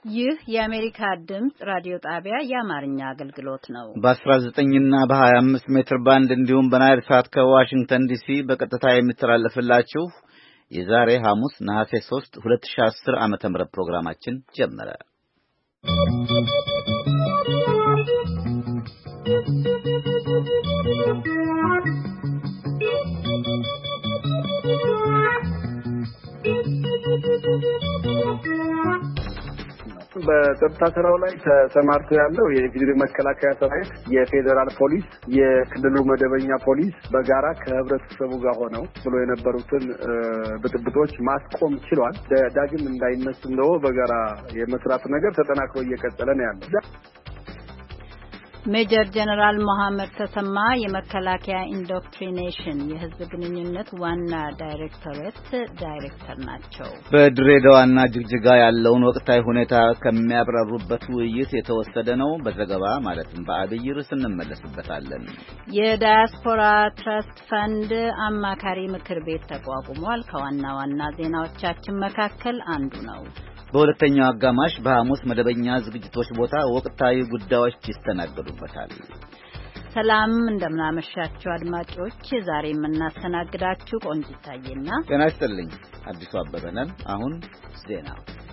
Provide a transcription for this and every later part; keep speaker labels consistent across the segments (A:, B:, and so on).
A: ይህ የአሜሪካ ድምጽ ራዲዮ ጣቢያ የአማርኛ አገልግሎት ነው።
B: በ19 እና በ25 ሜትር ባንድ እንዲሁም በናይል ሳት ከዋሽንግተን ዲሲ በቀጥታ የሚተላለፍላችሁ የዛሬ ሐሙስ ነሐሴ 3 2010 ዓ.ም ፕሮግራማችን ጀመረ።
C: በጸጥታ ስራው ላይ ተሰማርቶ ያለው የኢፌዴሪ መከላከያ ሰራዊት፣ የፌዴራል ፖሊስ፣ የክልሉ መደበኛ ፖሊስ በጋራ ከህብረተሰቡ ጋር ሆነው ብሎ የነበሩትን ብጥብጦች ማስቆም ችሏል። ዳግም እንዳይነሱ ነው በጋራ የመስራት ነገር ተጠናክሮ እየቀጠለ ነው ያለው።
A: ሜጀር ጀነራል መሐመድ ተሰማ የመከላከያ ኢንዶክትሪኔሽን የህዝብ ግንኙነት ዋና ዳይሬክተር ናቸው።
B: በድሬዳዋና ጅግጅጋ ያለውን ወቅታዊ ሁኔታ ከሚያብራሩበት ውይይት የተወሰደ ነው። በዘገባ ማለትም በአብይ ርዕስ እንመለስበታለን።
A: የዳያስፖራ ትረስት ፈንድ አማካሪ ምክር ቤት ተቋቁሟል። ከዋና ዋና ዜናዎቻችን መካከል አንዱ ነው።
B: በሁለተኛው አጋማሽ በሐሙስ መደበኛ ዝግጅቶች ቦታ ወቅታዊ ጉዳዮች ይስተናገዱበታል።
A: ሰላም እንደምናመሻችሁ አድማጮች፣ ዛሬ የምናስተናግዳችሁ ቆንጂት ታዬና
B: ጤና ይስጥልኝ አዲሱ አበበ ነን። አሁን ዜና።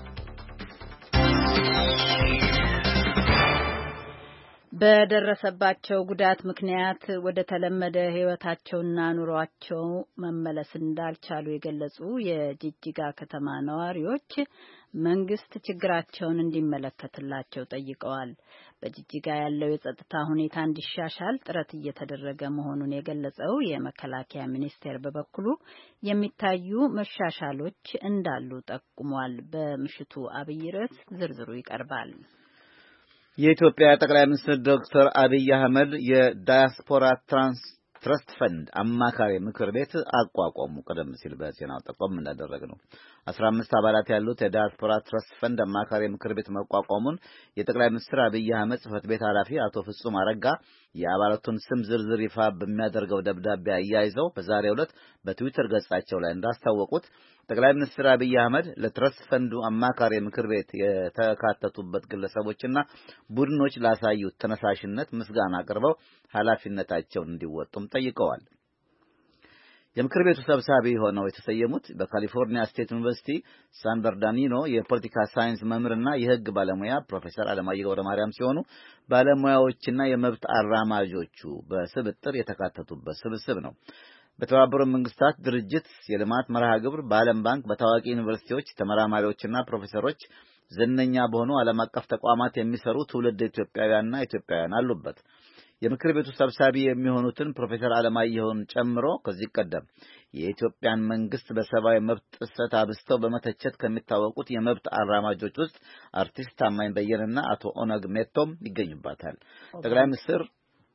A: በደረሰባቸው ጉዳት ምክንያት ወደ ተለመደ ህይወታቸውና ኑሯቸው መመለስ እንዳልቻሉ የገለጹ የጅጅጋ ከተማ ነዋሪዎች መንግስት ችግራቸውን እንዲመለከትላቸው ጠይቀዋል። በጅጅጋ ያለው የጸጥታ ሁኔታ እንዲሻሻል ጥረት እየተደረገ መሆኑን የገለጸው የመከላከያ ሚኒስቴር በበኩሉ የሚታዩ መሻሻሎች እንዳሉ ጠቁሟል። በምሽቱ አብይ ርዕስ ዝርዝሩ ይቀርባል።
B: የኢትዮጵያ ጠቅላይ ሚኒስትር ዶክተር አብይ አህመድ የዳያስፖራ ትረስት ፈንድ አማካሪ ምክር ቤት አቋቋሙ። ቀደም ሲል በዜናው ጠቆም እንዳደረግነው 15 አባላት ያሉት የዳያስፖራ ትረስት ፈንድ አማካሪ ምክር ቤት መቋቋሙን የጠቅላይ ሚኒስትር አብይ አህመድ ጽህፈት ቤት ኃላፊ አቶ ፍጹም አረጋ የአባላቱን ስም ዝርዝር ይፋ በሚያደርገው ደብዳቤ አያይዘው በዛሬው ዕለት በትዊተር ገጻቸው ላይ እንዳስታወቁት ጠቅላይ ሚኒስትር አብይ አህመድ ለትረስት ፈንዱ አማካሪ ምክር ቤት የተካተቱበት ግለሰቦችና ቡድኖች ላሳዩት ተነሳሽነት ምስጋና አቅርበው ኃላፊነታቸውን እንዲወጡም ጠይቀዋል። የምክር ቤቱ ሰብሳቢ ሆነው የተሰየሙት በካሊፎርኒያ ስቴት ዩኒቨርሲቲ ሳን በርናርዲኖ የፖለቲካ ሳይንስ መምህርና የሕግ ባለሙያ ፕሮፌሰር አለማየሁ ገብረማርያም ሲሆኑ ባለሙያዎችና የመብት አራማጆቹ በስብጥር የተካተቱበት ስብስብ ነው። በተባበሩት መንግስታት ድርጅት የልማት መርሃ ግብር፣ በዓለም ባንክ፣ በታዋቂ ዩኒቨርሲቲዎች ተመራማሪዎችና ፕሮፌሰሮች፣ ዝነኛ በሆኑ ዓለም አቀፍ ተቋማት የሚሰሩ ትውልድ ኢትዮጵያውያንና ኢትዮጵያውያን አሉበት። የምክር ቤቱ ሰብሳቢ የሚሆኑትን ፕሮፌሰር አለማየሁን ጨምሮ ከዚህ ቀደም የኢትዮጵያን መንግስት በሰብአዊ መብት ጥሰት አብስተው በመተቸት ከሚታወቁት የመብት አራማጆች ውስጥ አርቲስት ታማኝ በየነና አቶ ኦነግ ሜቶም ይገኙባታል። ጠቅላይ ሚኒስትር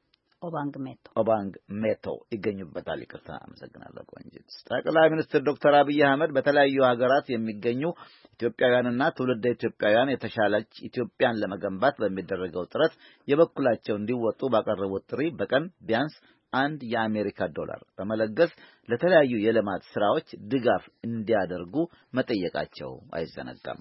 B: ኦባንግ ሜቶ ይገኙበታል። ይቅርታ፣ አመሰግናለሁ ቆንጂት። ጠቅላይ ሚኒስትር ዶክተር አብይ አህመድ በተለያዩ ሀገራት የሚገኙ ኢትዮጵያውያንና ትውልደ ኢትዮጵያውያን የተሻለች ኢትዮጵያን ለመገንባት በሚደረገው ጥረት የበኩላቸው እንዲወጡ ባቀረቡት ጥሪ በቀን ቢያንስ $1 በመለገስ ለተለያዩ የልማት ስራዎች ድጋፍ እንዲያደርጉ መጠየቃቸው አይዘነጋም።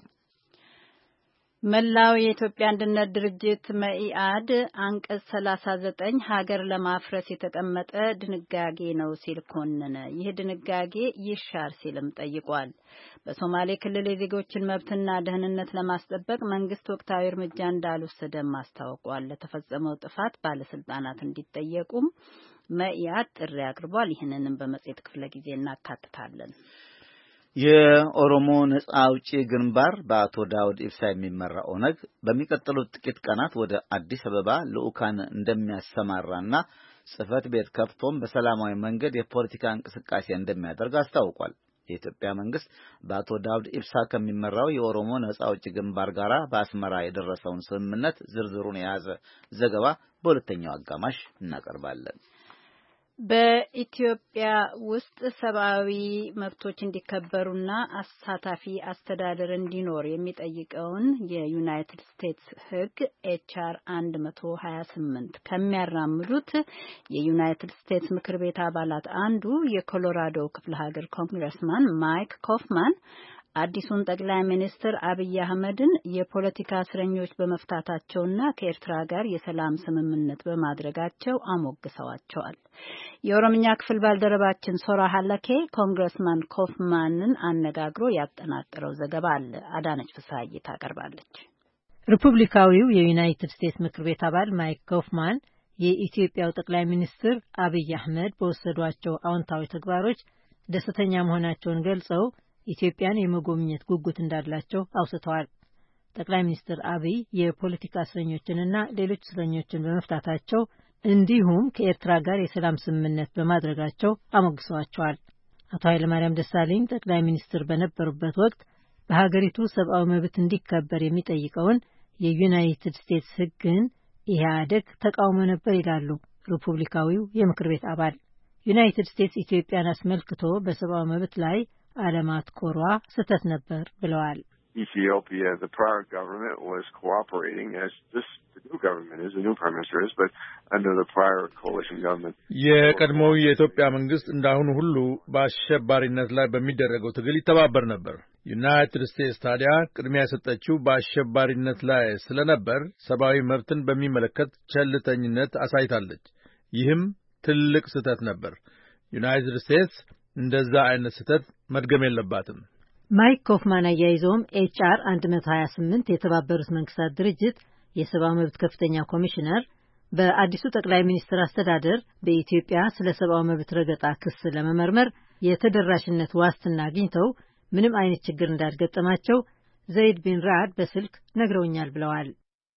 A: መላው የኢትዮጵያ አንድነት ድርጅት መኢአድ አንቀጽ 39 ሀገር ለማፍረስ የተቀመጠ ድንጋጌ ነው ሲል ኮነነ። ይህ ድንጋጌ ይሻር ሲልም ጠይቋል። በሶማሌ ክልል የዜጎችን መብትና ደህንነት ለማስጠበቅ መንግስት ወቅታዊ እርምጃ እንዳልወሰደም አስታውቋል። ለተፈጸመው ጥፋት ባለስልጣናት እንዲጠየቁም መኢአድ ጥሪ አቅርቧል። ይህንንም በመጽሔት ክፍለ ጊዜ እናካትታለን።
B: የኦሮሞ ነጻ አውጪ ግንባር በአቶ ዳውድ ኢብሳ የሚመራ ኦነግ በሚቀጥሉት ጥቂት ቀናት ወደ አዲስ አበባ ልዑካን እንደሚያሰማራና ጽህፈት ቤት ከፍቶም በሰላማዊ መንገድ የፖለቲካ እንቅስቃሴ እንደሚያደርግ አስታውቋል። የኢትዮጵያ መንግስት በአቶ ዳውድ ኢብሳ ከሚመራው የኦሮሞ ነጻ አውጪ ግንባር ጋር በአስመራ የደረሰውን ስምምነት ዝርዝሩን የያዘ ዘገባ በሁለተኛው አጋማሽ እናቀርባለን።
A: በኢትዮጵያ ውስጥ ሰብአዊ መብቶች እንዲከበሩና አሳታፊ አስተዳደር እንዲኖር የሚጠይቀውን የዩናይትድ ስቴትስ ሕግ ኤችአር 128 ከሚያራምዱት የዩናይትድ ስቴትስ ምክር ቤት አባላት አንዱ የኮሎራዶ ክፍለ ሀገር ኮንግረስማን ማይክ ኮፍማን አዲሱን ጠቅላይ ሚኒስትር አብይ አህመድን የፖለቲካ እስረኞች በመፍታታቸውና ከኤርትራ ጋር የሰላም ስምምነት በማድረጋቸው አሞግሰዋቸዋል። የኦሮምኛ ክፍል ባልደረባችን ሶራ ሀለኬ ኮንግረስማን ኮፍማንን አነጋግሮ ያጠናቀረው ዘገባ አለ። አዳነች ፍስሐዬ ታቀርባለች።
D: ሪፑብሊካዊው የዩናይትድ ስቴትስ ምክር ቤት አባል ማይክ ኮፍማን የኢትዮጵያው ጠቅላይ ሚኒስትር አብይ አህመድ በወሰዷቸው አዎንታዊ ተግባሮች ደስተኛ መሆናቸውን ገልጸው ኢትዮጵያን የመጎብኘት ጉጉት እንዳላቸው አውስተዋል። ጠቅላይ ሚኒስትር አብይ የፖለቲካ እስረኞችንና ሌሎች እስረኞችን በመፍታታቸው እንዲሁም ከኤርትራ ጋር የሰላም ስምምነት በማድረጋቸው አሞግሰዋቸዋል። አቶ ኃይለማርያም ደሳለኝ ጠቅላይ ሚኒስትር በነበሩበት ወቅት በሀገሪቱ ሰብአዊ መብት እንዲከበር የሚጠይቀውን የዩናይትድ ስቴትስ ሕግን ኢህአዴግ ተቃውሞ ነበር ይላሉ ሪፑብሊካዊው የምክር ቤት አባል። ዩናይትድ ስቴትስ ኢትዮጵያን አስመልክቶ በሰብአዊ መብት ላይ አለማትኮሯ ስህተት ነበር ብለዋል።
E: Ethiopia, the prior government was cooperating as the new government is, the new prime minister is, but under the prior coalition government.
F: የቀድሞው የኢትዮጵያ መንግስት እንዳሁኑ ሁሉ በአሸባሪነት ላይ በሚደረገው ትግል ይተባበር ነበር። ዩናይትድ ስቴትስ ታዲያ ቅድሚያ የሰጠችው በአሸባሪነት ላይ ስለነበር ሰብአዊ መብትን በሚመለከት ቸልተኝነት አሳይታለች። ይህም ትልቅ ስህተት ነበር። ዩናይትድ ስቴትስ እንደዛ አይነት ስህተት መድገም የለባትም።
D: ማይክ ኮፍማን አያይዘውም ኤችአር 128 የተባበሩት መንግስታት ድርጅት የሰብአዊ መብት ከፍተኛ ኮሚሽነር በአዲሱ ጠቅላይ ሚኒስትር አስተዳደር በኢትዮጵያ ስለ ሰብአዊ መብት ረገጣ ክስ ለመመርመር የተደራሽነት ዋስትና አግኝተው ምንም አይነት ችግር እንዳልገጠማቸው ዘይድ ቢን ራድ በስልክ ነግረውኛል ብለዋል።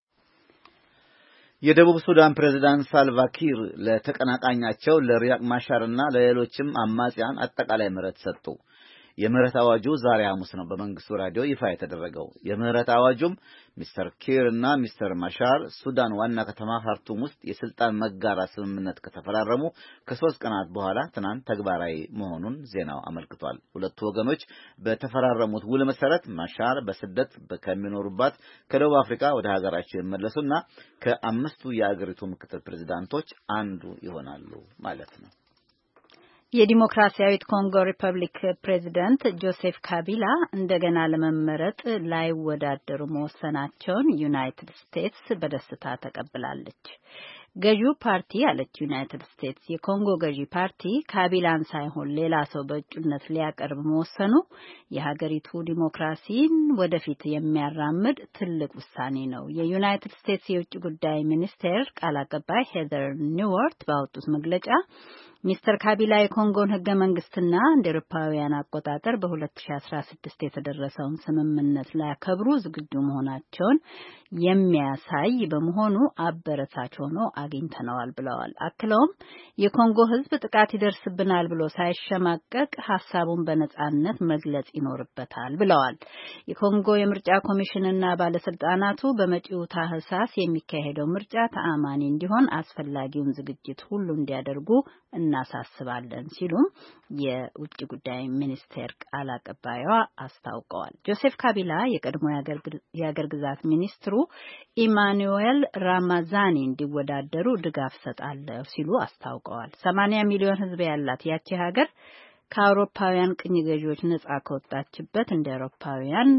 B: የደቡብ ሱዳን ፕሬዝዳንት ሳልቫኪር ለተቀናቃኛቸው ለሪያክ ማሻርና ለሌሎችም አማጽያን አጠቃላይ ምህረት ሰጡ። የምህረት አዋጁ ዛሬ ሐሙስ ነው በመንግስቱ ራዲዮ ይፋ የተደረገው። የምህረት አዋጁም ሚስተር ኪር እና ሚስተር ማሻር ሱዳን ዋና ከተማ ካርቱም ውስጥ የስልጣን መጋራት ስምምነት ከተፈራረሙ ከ3 ቀናት በኋላ ትናንት ተግባራዊ መሆኑን ዜናው አመልክቷል። ሁለቱ ወገኖች በተፈራረሙት ውል መሰረት ማሻር በስደት ከሚኖሩባት ከደቡብ አፍሪካ ወደ ሀገራቸው ይመለሱና ከ5ቱ የአገሪቱ ምክትል ፕሬዝዳንቶች አንዱ ይሆናሉ ማለት ነው።
A: የዲሞክራሲያዊት ኮንጎ ሪፐብሊክ ፕሬዝዳንት ጆሴፍ ካቢላ እንደገና ለመመረጥ ላይወዳደሩ መወሰናቸውን ዩናይትድ ስቴትስ በደስታ ተቀብላለች። ገዢው ፓርቲ አለች ዩናይትድ ስቴትስ የኮንጎ ገዢ ፓርቲ ካቢላን ሳይሆን ሌላ ሰው በእጩነት ሊያቀርብ መወሰኑ የሀገሪቱ ዲሞክራሲን ወደፊት የሚያራምድ ትልቅ ውሳኔ ነው። የዩናይትድ ስቴትስ የውጭ ጉዳይ ሚኒስቴር ቃል አቀባይ ሄዘር ኒውወርት ባወጡት መግለጫ ሚስተር ካቢላ የኮንጎን ህገ መንግስትና እንደ አውሮፓውያን አቆጣጠር በ2016 የተደረሰውን ስምምነት ሊያከብሩ ዝግጁ መሆናቸውን የሚያሳይ በመሆኑ አበረታች ሆኖ አግኝተነዋል ብለዋል። አክለውም የኮንጎ ህዝብ ጥቃት ይደርስብናል ብሎ ሳይሸማቀቅ ሀሳቡን በነጻነት መግለጽ ይኖርበታል ብለዋል። የኮንጎ የምርጫ ኮሚሽንና ባለስልጣናቱ በመጪው ታህሳስ የሚካሄደው ምርጫ ተአማኒ እንዲሆን አስፈላጊውን ዝግጅት ሁሉ እንዲያደርጉ እናሳስባለን ሲሉም የውጭ ጉዳይ ሚኒስቴር ቃል አቀባይዋ አስታውቀዋል። ጆሴፍ ካቢላ የቀድሞ የአገር ግዛት ሚኒስትሩ ኢማኑኤል ራማዛኒ እንዲወዳደሩ ድጋፍ ሰጣለሁ ሲሉ አስታውቀዋል። 80 ሚሊዮን ህዝብ ያላት ያቺ ሀገር ከአውሮፓውያን ቅኝ ገዢዎች ነጻ ከወጣችበት እንደ አውሮፓውያን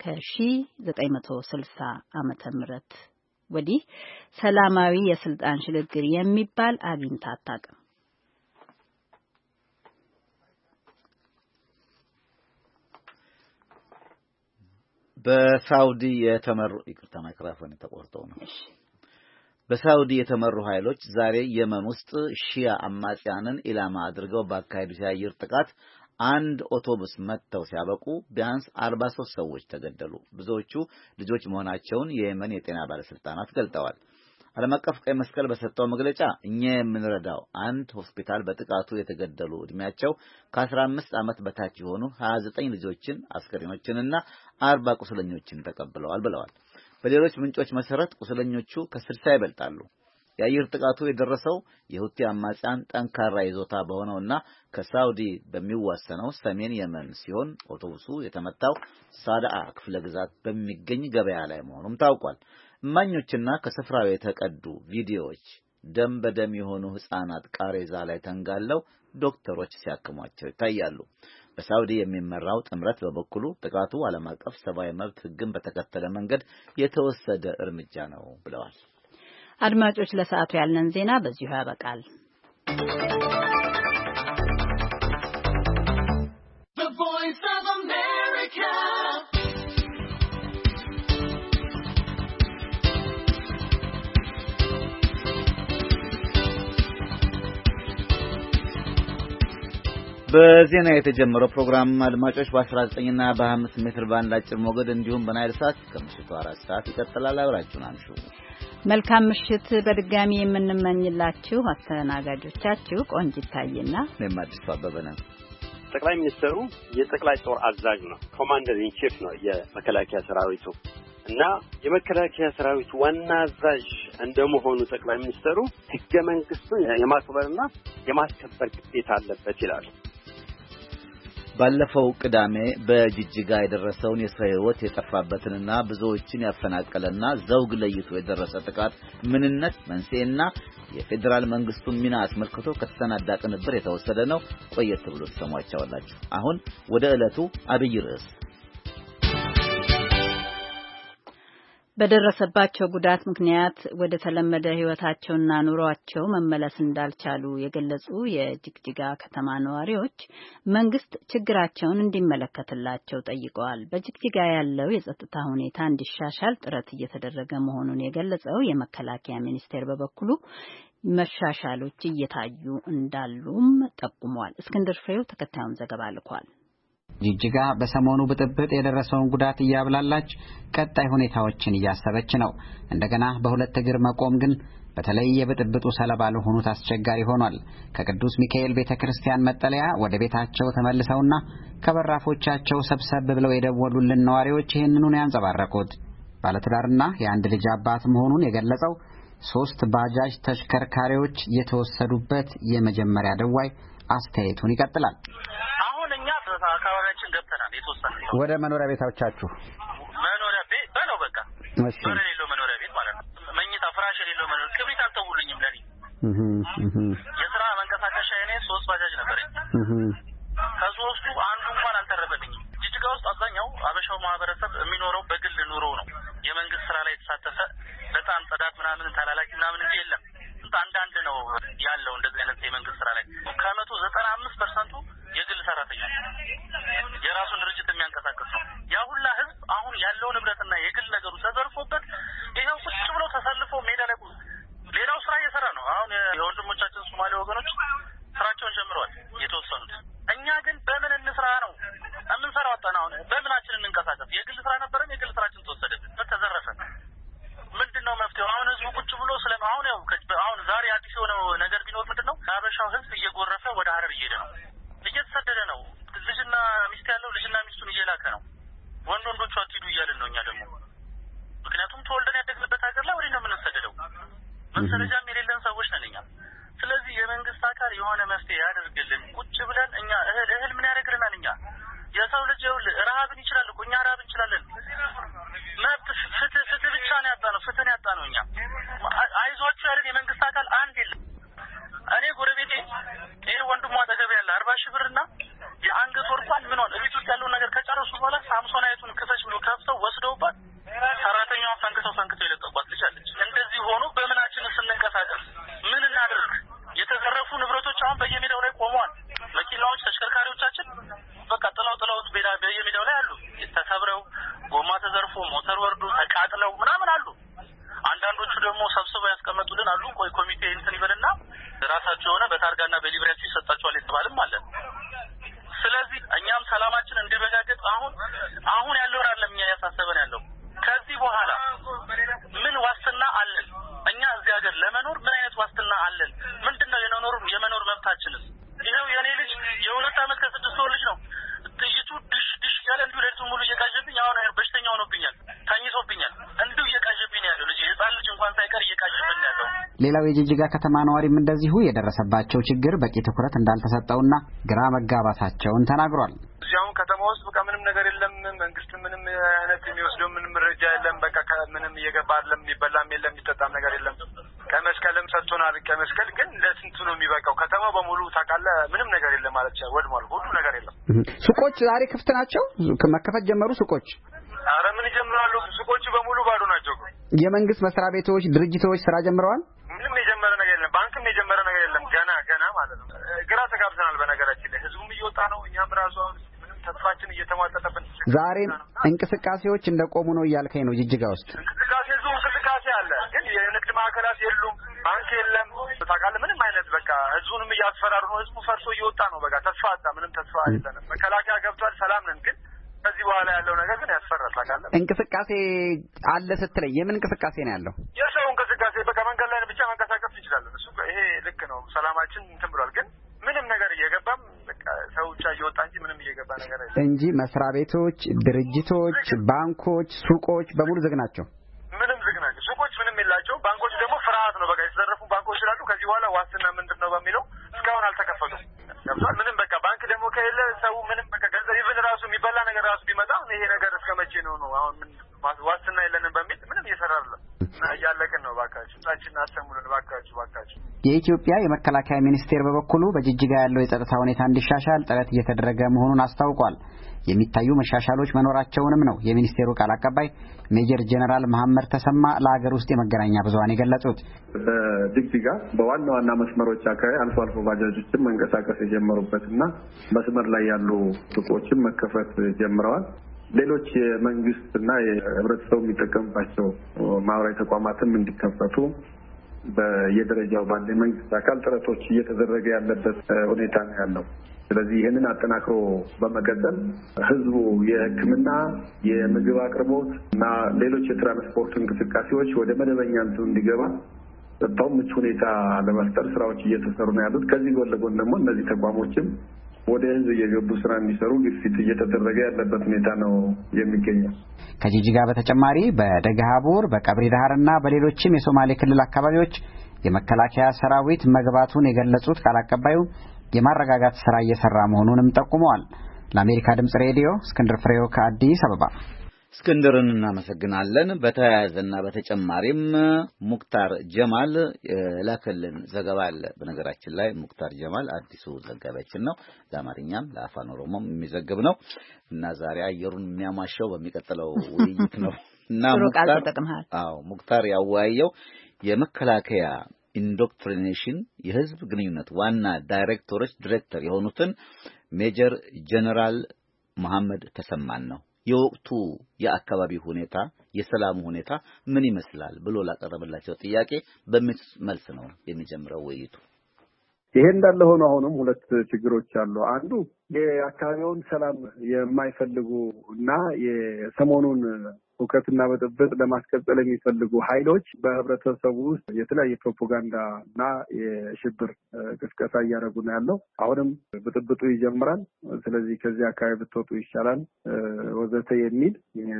A: ከ1960 ዓመተ ምህረት ወዲህ ሰላማዊ የስልጣን ሽግግር የሚባል አግኝታ አታውቅም።
B: በሳውዲ የተመሩ ኃይሎች ዛሬ የመን ውስጥ ሺያ አማጽያንን ኢላማ አድርገው ባካሄዱት የአየር ጥቃት አንድ አውቶቡስ መተው ሲያበቁ ቢያንስ 43 ሰዎች ተገደሉ። ብዙዎቹ ልጆች መሆናቸውን የየመን የጤና ባለስልጣናት ገልጠዋል። ዓለም አቀፍ ቀይ መስቀል በሰጠው መግለጫ እኛ የምንረዳው አንድ ሆስፒታል በጥቃቱ የተገደሉ እድሜያቸው ከ15 ዓመት በታች የሆኑ 29 ልጆችን አስከሬኖችንና 40 ቁስለኞችን ተቀብለዋል ብለዋል። በሌሎች ምንጮች መሰረት ቁስለኞቹ ከ60 ይበልጣሉ። የአየር ጥቃቱ የደረሰው የሁቲ አማጽያን ጠንካራ ይዞታ በሆነውና ከሳውዲ በሚዋሰነው ሰሜን የመን ሲሆን አውቶቡሱ የተመታው ሳዳአ ክፍለ ግዛት በሚገኝ ገበያ ላይ መሆኑም ታውቋል። እማኞችና ከስፍራው የተቀዱ ቪዲዮዎች ደም በደም የሆኑ ህፃናት ቃሬዛ ላይ ተንጋለው ዶክተሮች ሲያክሟቸው ይታያሉ። በሳውዲ የሚመራው ጥምረት በበኩሉ ጥቃቱ ዓለም አቀፍ ሰብአዊ መብት ሕግን በተከተለ መንገድ የተወሰደ እርምጃ ነው ብለዋል።
A: አድማጮች ለሰዓቱ ያለን ዜና በዚሁ ያበቃል።
B: በዜና የተጀመረው ፕሮግራም አድማጮች በ19 እና በ25 ሜትር ባንድ አጭር ሞገድ እንዲሁም በናይል ሳት ከምሽቱ 4 ሰዓት ይቀጥላል። አብራችሁን አምሹ።
A: መልካም ምሽት በድጋሚ የምንመኝላችሁ አስተናጋጆቻችሁ ቆንጂት ታዬና
B: እኔም አዲስ አበበ ነን።
G: ጠቅላይ ሚኒስትሩ የጠቅላይ ጦር አዛዥ ነው፣ ኮማንደር ኢን ቺፍ ነው የመከላከያ ሰራዊቱ እና የመከላከያ ሰራዊቱ ዋና አዛዥ እንደመሆኑ ጠቅላይ ሚኒስትሩ ሕገ መንግስቱን የማክበርና የማስከበር ግዴታ አለበት ይላል።
B: ባለፈው ቅዳሜ በጅጅጋ የደረሰውን የሰው ሕይወት የጠፋበትንና ብዙዎችን ያፈናቀለና ዘውግ ለይቶ የደረሰ ጥቃት ምንነት፣ መንስኤና የፌዴራል መንግስቱን ሚና አስመልክቶ ከተሰናዳ ቅንብር የተወሰደ ነው። ቆየት ብሎ ተሰማቻላችሁ። አሁን ወደ ዕለቱ አብይ ርዕስ
A: በደረሰባቸው ጉዳት ምክንያት ወደ ተለመደ ህይወታቸውና ኑሯቸው መመለስ እንዳልቻሉ የገለጹ የጅግጅጋ ከተማ ነዋሪዎች መንግስት ችግራቸውን እንዲመለከትላቸው ጠይቀዋል። በጅግጅጋ ያለው የጸጥታ ሁኔታ እንዲሻሻል ጥረት እየተደረገ መሆኑን የገለጸው የመከላከያ ሚኒስቴር በበኩሉ መሻሻሎች እየታዩ እንዳሉም ጠቁሟል። እስክንድር ፍሬው ተከታዩን ዘገባ ልኳል።
H: ጅጅጋ በሰሞኑ ብጥብጥ የደረሰውን ጉዳት እያብላላች ቀጣይ ሁኔታዎችን እያሰበች ነው። እንደገና በሁለት እግር መቆም ግን በተለይ የብጥብጡ ሰለባ ለሆኑት አስቸጋሪ ሆኗል። ከቅዱስ ሚካኤል ቤተክርስቲያን መጠለያ ወደ ቤታቸው ተመልሰውና ከበራፎቻቸው ሰብሰብ ብለው የደወሉልን ነዋሪዎች ይህንኑ ነው ያንጸባረቁት። ባለትዳርና የአንድ ልጅ አባት መሆኑን የገለጸው 3 ባጃጅ ተሽከርካሪዎች የተወሰዱበት የመጀመሪያ ደዋይ አስተያየቱን ይቀጥላል።
I: አካባቢያችን ገብተናል። የተወሰነ
H: ወደ መኖሪያ ቤታዎቻችሁ
I: መኖሪያ ቤት በለው በቃ በር የሌለው መኖሪያ ቤት ማለት ነው። መኝታ ፍራሽ የሌለው መኖሪያ ክብሪት አልተውሉኝም ለኔ የስራ መንቀሳቀሻ እኔ 3 ባጃጅ ነበረኝ። ከሶስቱ አንዱ እንኳን አልተረፈልኝም። ጅጅጋ ውስጥ አብዛኛው አበሻው ማህበረሰብ የሚኖረው በግል ኑሮ ነው። የመንግስት ስራ ላይ የተሳተፈ በጣም ጽዳት ምናምን ተላላኪ ምናምን እንጂ የለም። አንዳንድ ነው ያለው እንደዚህ አይነት የመንግስት ስራ ላይ ከ195% የግል ሰራተኛ የራሱን ድርጅት የሚያንቀሳቅስ ነው። ያ ሁላ ህዝብ አሁን ያለው ንብረትና የግል ነገሩ ተዘርፎበት ይሄው ቁጭ ብሎ ተሰልፎ ሜዳ ላይ ሌላው ስራ እየሰራ ነው። አሁን የወንድሞቻችን ሶማሌ ወገኖች ስራቸውን ጀምረዋል የተወሰኑት። እኛ ግን በምን እንስራ ነው የምንሰራው? አጣናውን በምናችን እንንቀሳቀስ? የግል ስራ ነበረን፣ የግል ስራችን ተወሰደብን፣ ተዘረፈ። ምንድነው መፍትሄው? አሁን ህዝቡ ቁጭ ብሎ አሁን ያው አሁን ዛሬ አዲስ የሆነው ነገር ቢኖር ምንድነው አበሻው ህዝብ እየጎረፈ ወደ ሀረር እየሄደ ነው፣ እየተሰደደ ነው። ልጅና ሚስት ያለው ልጅና ሚስቱን እየላከ ነው። ወንዶቹ አትሂዱ እያልን ነው እኛ ደግሞ። ምክንያቱም ተወልደን ያደግንበት ሀገር ላይ ወዴት ነው የምንሰደደው? መሰረጃም የሌለን ሰዎች ነን እኛ። ስለዚህ የመንግስት አካል የሆነ መፍትሄ ያደርግልን። ቁጭ ብለን እኛ እህል ምን ያደርግልናል? እኛ የሰው ልጅ ረሃብን ይችላል እኮ እኛ ረሃብ እንችላለን። መብት ፍትህ ብቻ ነው ያጣነው። ፍትህን ያጣነው እኛ። አይዟችሁ ያለን የመንግስት አካል አንድ የለም። እኔ ጎረቤቴ ይሄ ወንድሟ አጠገብ ያለ 40 ሺህ ብርና የአንገት ወርቋን ምን ሆነ እቤት ውስጥ ያለውን ነገር ከጨረሱ በኋላ ሳምሶናይቱን ክፈች ብሎ ከፍተው ወስደውባት ሰራተኛዋን ፈንክተው የለቀቋት ልጅ አለች። እንደዚህ ሆኖ በምናችን ስንንቀሳቀስ ምን እናድርግ? የተዘረፉ ንብረቶች አሁን በየሜዳው ላይ ቆመዋል። መኪናዎች፣ ተሽከርካሪዎቻችን በቃ ጥላው በየሜዳው ላይ አሉ። ተሰብረው ጎማ ተዘርፎ ሞተር ወርዶ ተቃጥለው ምናምን አሉ። አንዳንዶቹ ደግሞ ሰብስበው ያስቀመጡልን አሉ። ኮሚቴ እንትን ይበልና ራሳቸው የሆነ በታርጋና በሊብሬያቸው ይሰጣቸዋል የተባለም አለ። ስለዚህ እኛም ሰላማችን እንዲረጋገጥ አሁን ያለውን አይደለም እኛ ያሳሰበን ያለው ከዚህ በኋላ ምን ዋስትና አለን? እኛ እዚህ ሀገር ለመኖር ምን አይነት ዋስትና አለን? ምንድነው የመኖር መብታችንስ? ይሄው የኔ ልጅ የ2 ዓመት ከ6 ወር ልጅ ነው። ጥይቱ ድሽ ያለ እንዲሁ ለሊቱን ሙሉ እየቃዠብኝ አሁን በሽተኛ ሆኖብኛል፣ ታኝቶብኛል። እንዲሁ እየቃዠብኝ ያለው ልጅ ህፃን ልጅ እንኳን ሳይቀር እየቃዠብኝ ያለው።
H: ሌላው የጅጅጋ ከተማ ነዋሪም እንደዚሁ የደረሰባቸው ችግር በቂ ትኩረት እንዳልተሰጠውና ግራ መጋባታቸውን ተናግሯል።
J: እዚያው ከተማ ውስጥ በቃ ምንም ነገር የለም። መንግስት ምንም አይነት የሚወስደው ምንም መረጃ የለም። በቃ ምንም እየገባ አይደለም። የሚበላም የለም፣ የሚጠጣም ነገር የለም። ቀመስቀልም ሰጥቶናል። ቀመስቀል ግን ለስንቱ ነው የሚበቃው? ከተማው በሙሉ ታውቃለህ፣ ምንም ነገር የለም ማለት ይችላል። ወድሟል፣ ሁሉ ነገር የለም።
H: ሱቆች ዛሬ ክፍት ናቸው? መከፈት ጀመሩ ሱቆች?
J: ኧረ ምን ይጀምራሉ? ሱቆቹ በሙሉ ባዶ ናቸው።
H: የመንግስት መስሪያ ቤቶች፣ ድርጅቶች ስራ ጀምረዋል?
J: ምንም የጀመረ ነገር የለም። ባንክም የጀመረ ነገር የለም። ገና ማለት ነው። ግራ ተጋብተናል። በነገራችን ላይ ህዝቡም እየወጣ ነው። እኛም ራሱ ምንም ተስፋችን እየተሟጠጠብን።
H: ዛሬ እንቅስቃሴዎች እንደቆሙ ነው እያልከኝ ነው? ጅጅጋ ውስጥ
J: እንቅስቃሴ አለ፣ ግን የንግድ ማዕከላት የሉም፣ ባንክ የለም። ታውቃለህ፣ ምንም አይነት በቃ ህዝቡንም እያስፈራሩ ነው። ህዝቡ ፈርሶ እየወጣ ነው። በቃ ተስፋ አጣ። ምንም ተስፋ የለንም። መከላከያ ገብቷል፣ ሰላም ነን። ግን ከዚህ በኋላ ያለው ነገር ግን ያስፈራል። ታውቃለህ፣
H: እንቅስቃሴ አለ ስትለኝ የምን እንቅስቃሴ ነው ያለው?
J: የሰው እንቅስቃሴ በቃ መንገድ ላይ ብቻ መንቀሳቀስ እንችላለን። እሱ ይሄ ልክ ነው። ሰላማችን እንትን ብሏል። ግን ምንም ነገር እየገባም በቃ ሰው ብቻ እየወጣ እንጂ ምንም እየገባ ነገር አይደለም
H: እንጂ መስሪያ ቤቶች፣ ድርጅቶች፣ ባንኮች፣ ሱቆች በሙሉ ዝግ ናቸው።
J: ምንም ዝግ ናቸው። ሱቆች ምንም የላቸው። ባንኮች ደግሞ ፍርሃት ነው። በቃ የተዘረፉ ባንኮች ስላሉ ከዚህ በኋላ ዋስትና ምንድን ነው በሚለው እስካሁን አልተከፈቱም። ምንም በቃ ባንክ ደግሞ ከሌለ ሰው ምንም በቃ ገንዘብ ይብን ራሱ የሚበላ ነገር ራሱ ቢመጣ ይሄ ነገር እስከ መቼ ነው አሁን ምን ዋስትና የለንም በሚል ምንም እየሰራ አይደለም። እያለቅን ነው። ባካችሁ ጣችን አሰሙልን ባካችሁ።
H: የኢትዮጵያ የመከላከያ ሚኒስቴር በበኩሉ በጅጅጋ ያለው የጸጥታ ሁኔታ እንዲሻሻል ጥረት እየተደረገ መሆኑን አስታውቋል። የሚታዩ መሻሻሎች መኖራቸውንም ነው የሚኒስቴሩ ቃል አቀባይ ሜጀር ጄኔራል መሐመድ ተሰማ ለሀገር ውስጥ የመገናኛ ብዙሃን የገለጹት።
C: በጅግጅጋ በዋና ዋና መስመሮች አካባቢ አልፎ አልፎ ባጃጆችን መንቀሳቀስ የጀመሩበትና መስመር ላይ ያሉ ሱቆችን መከፈት ጀምረዋል። ሌሎች የመንግስትና የህብረተሰቡ የሚጠቀምባቸው ማህበራዊ ተቋማትም እንዲከፈቱ በየደረጃው ባለ መንግስት አካል ጥረቶች እየተደረገ ያለበት ሁኔታ ነው ያለው። ስለዚህ ይህንን አጠናክሮ በመቀጠል ህዝቡ የሕክምና፣ የምግብ አቅርቦት እና ሌሎች የትራንስፖርት እንቅስቃሴዎች ወደ መደበኛ እንዲገባ ጸጥታው ምቹ ሁኔታ ለመፍጠር ስራዎች እየተሰሩ ነው ያሉት። ከዚህ ጎን ለጎን ደግሞ እነዚህ ተቋሞችም ወደ ህዝብ እየገቡ ስራ እንዲሰሩ ግፊት እየተደረገ ያለበት ሁኔታ ነው የሚገኘው።
H: ከጂጂጋ በተጨማሪ በደገሃቡር፣ በቀብሪ ዳህርና በሌሎችም የሶማሌ ክልል አካባቢዎች የመከላከያ ሰራዊት መግባቱን የገለጹት ቃል አቀባዩ የማረጋጋት ስራ እየሰራ መሆኑንም ጠቁመዋል። ለአሜሪካ ድምጽ ሬዲዮ እስክንድር ፍሬው ከአዲስ አበባ።
B: እስክንድርን እናመሰግናለን። በተያያዘና በተጨማሪም ሙክታር ጀማል ላከልን ዘገባ አለ። በነገራችን ላይ ሙክታር ጀማል አዲሱ ዘጋቢያችን ነው። ለአማርኛም ለአፋን ኦሮሞም የሚዘግብ ነው እና ዛሬ አየሩን የሚያማሸው በሚቀጥለው ውይይት ነው እና ሙክታር ያወያየው የመከላከያ ኢንዶክትሪኔሽን የህዝብ ግንኙነት ዋና ዳይሬክተር የሆኑትን ሜጀር ጄኔራል መሐመድ ተሰማን ነው። የወቅቱ የአካባቢ ሁኔታ የሰላም ሁኔታ ምን ይመስላል ብሎ ላቀረበላቸው ጥያቄ በመልስ ነው የሚጀምረው ውይይቱ።
C: ይሄ እንዳለ ሆኖ አሁንም ሁለት ችግሮች አሉ። አንዱ የአካባቢውን ሰላም የማይፈልጉ እና የሰሞኑን ሁከትና ብጥብጥ ለማስቀጠል የሚፈልጉ ኃይሎች በህብረተሰቡ ውስጥ የተለያየ ፕሮፓጋንዳ እና የሽብር ቅስቀሳ እያደረጉ ነው ያለው። አሁንም ብጥብጡ ይጀምራል፣ ስለዚህ ከዚህ አካባቢ ብትወጡ ይሻላል ወዘተ የሚል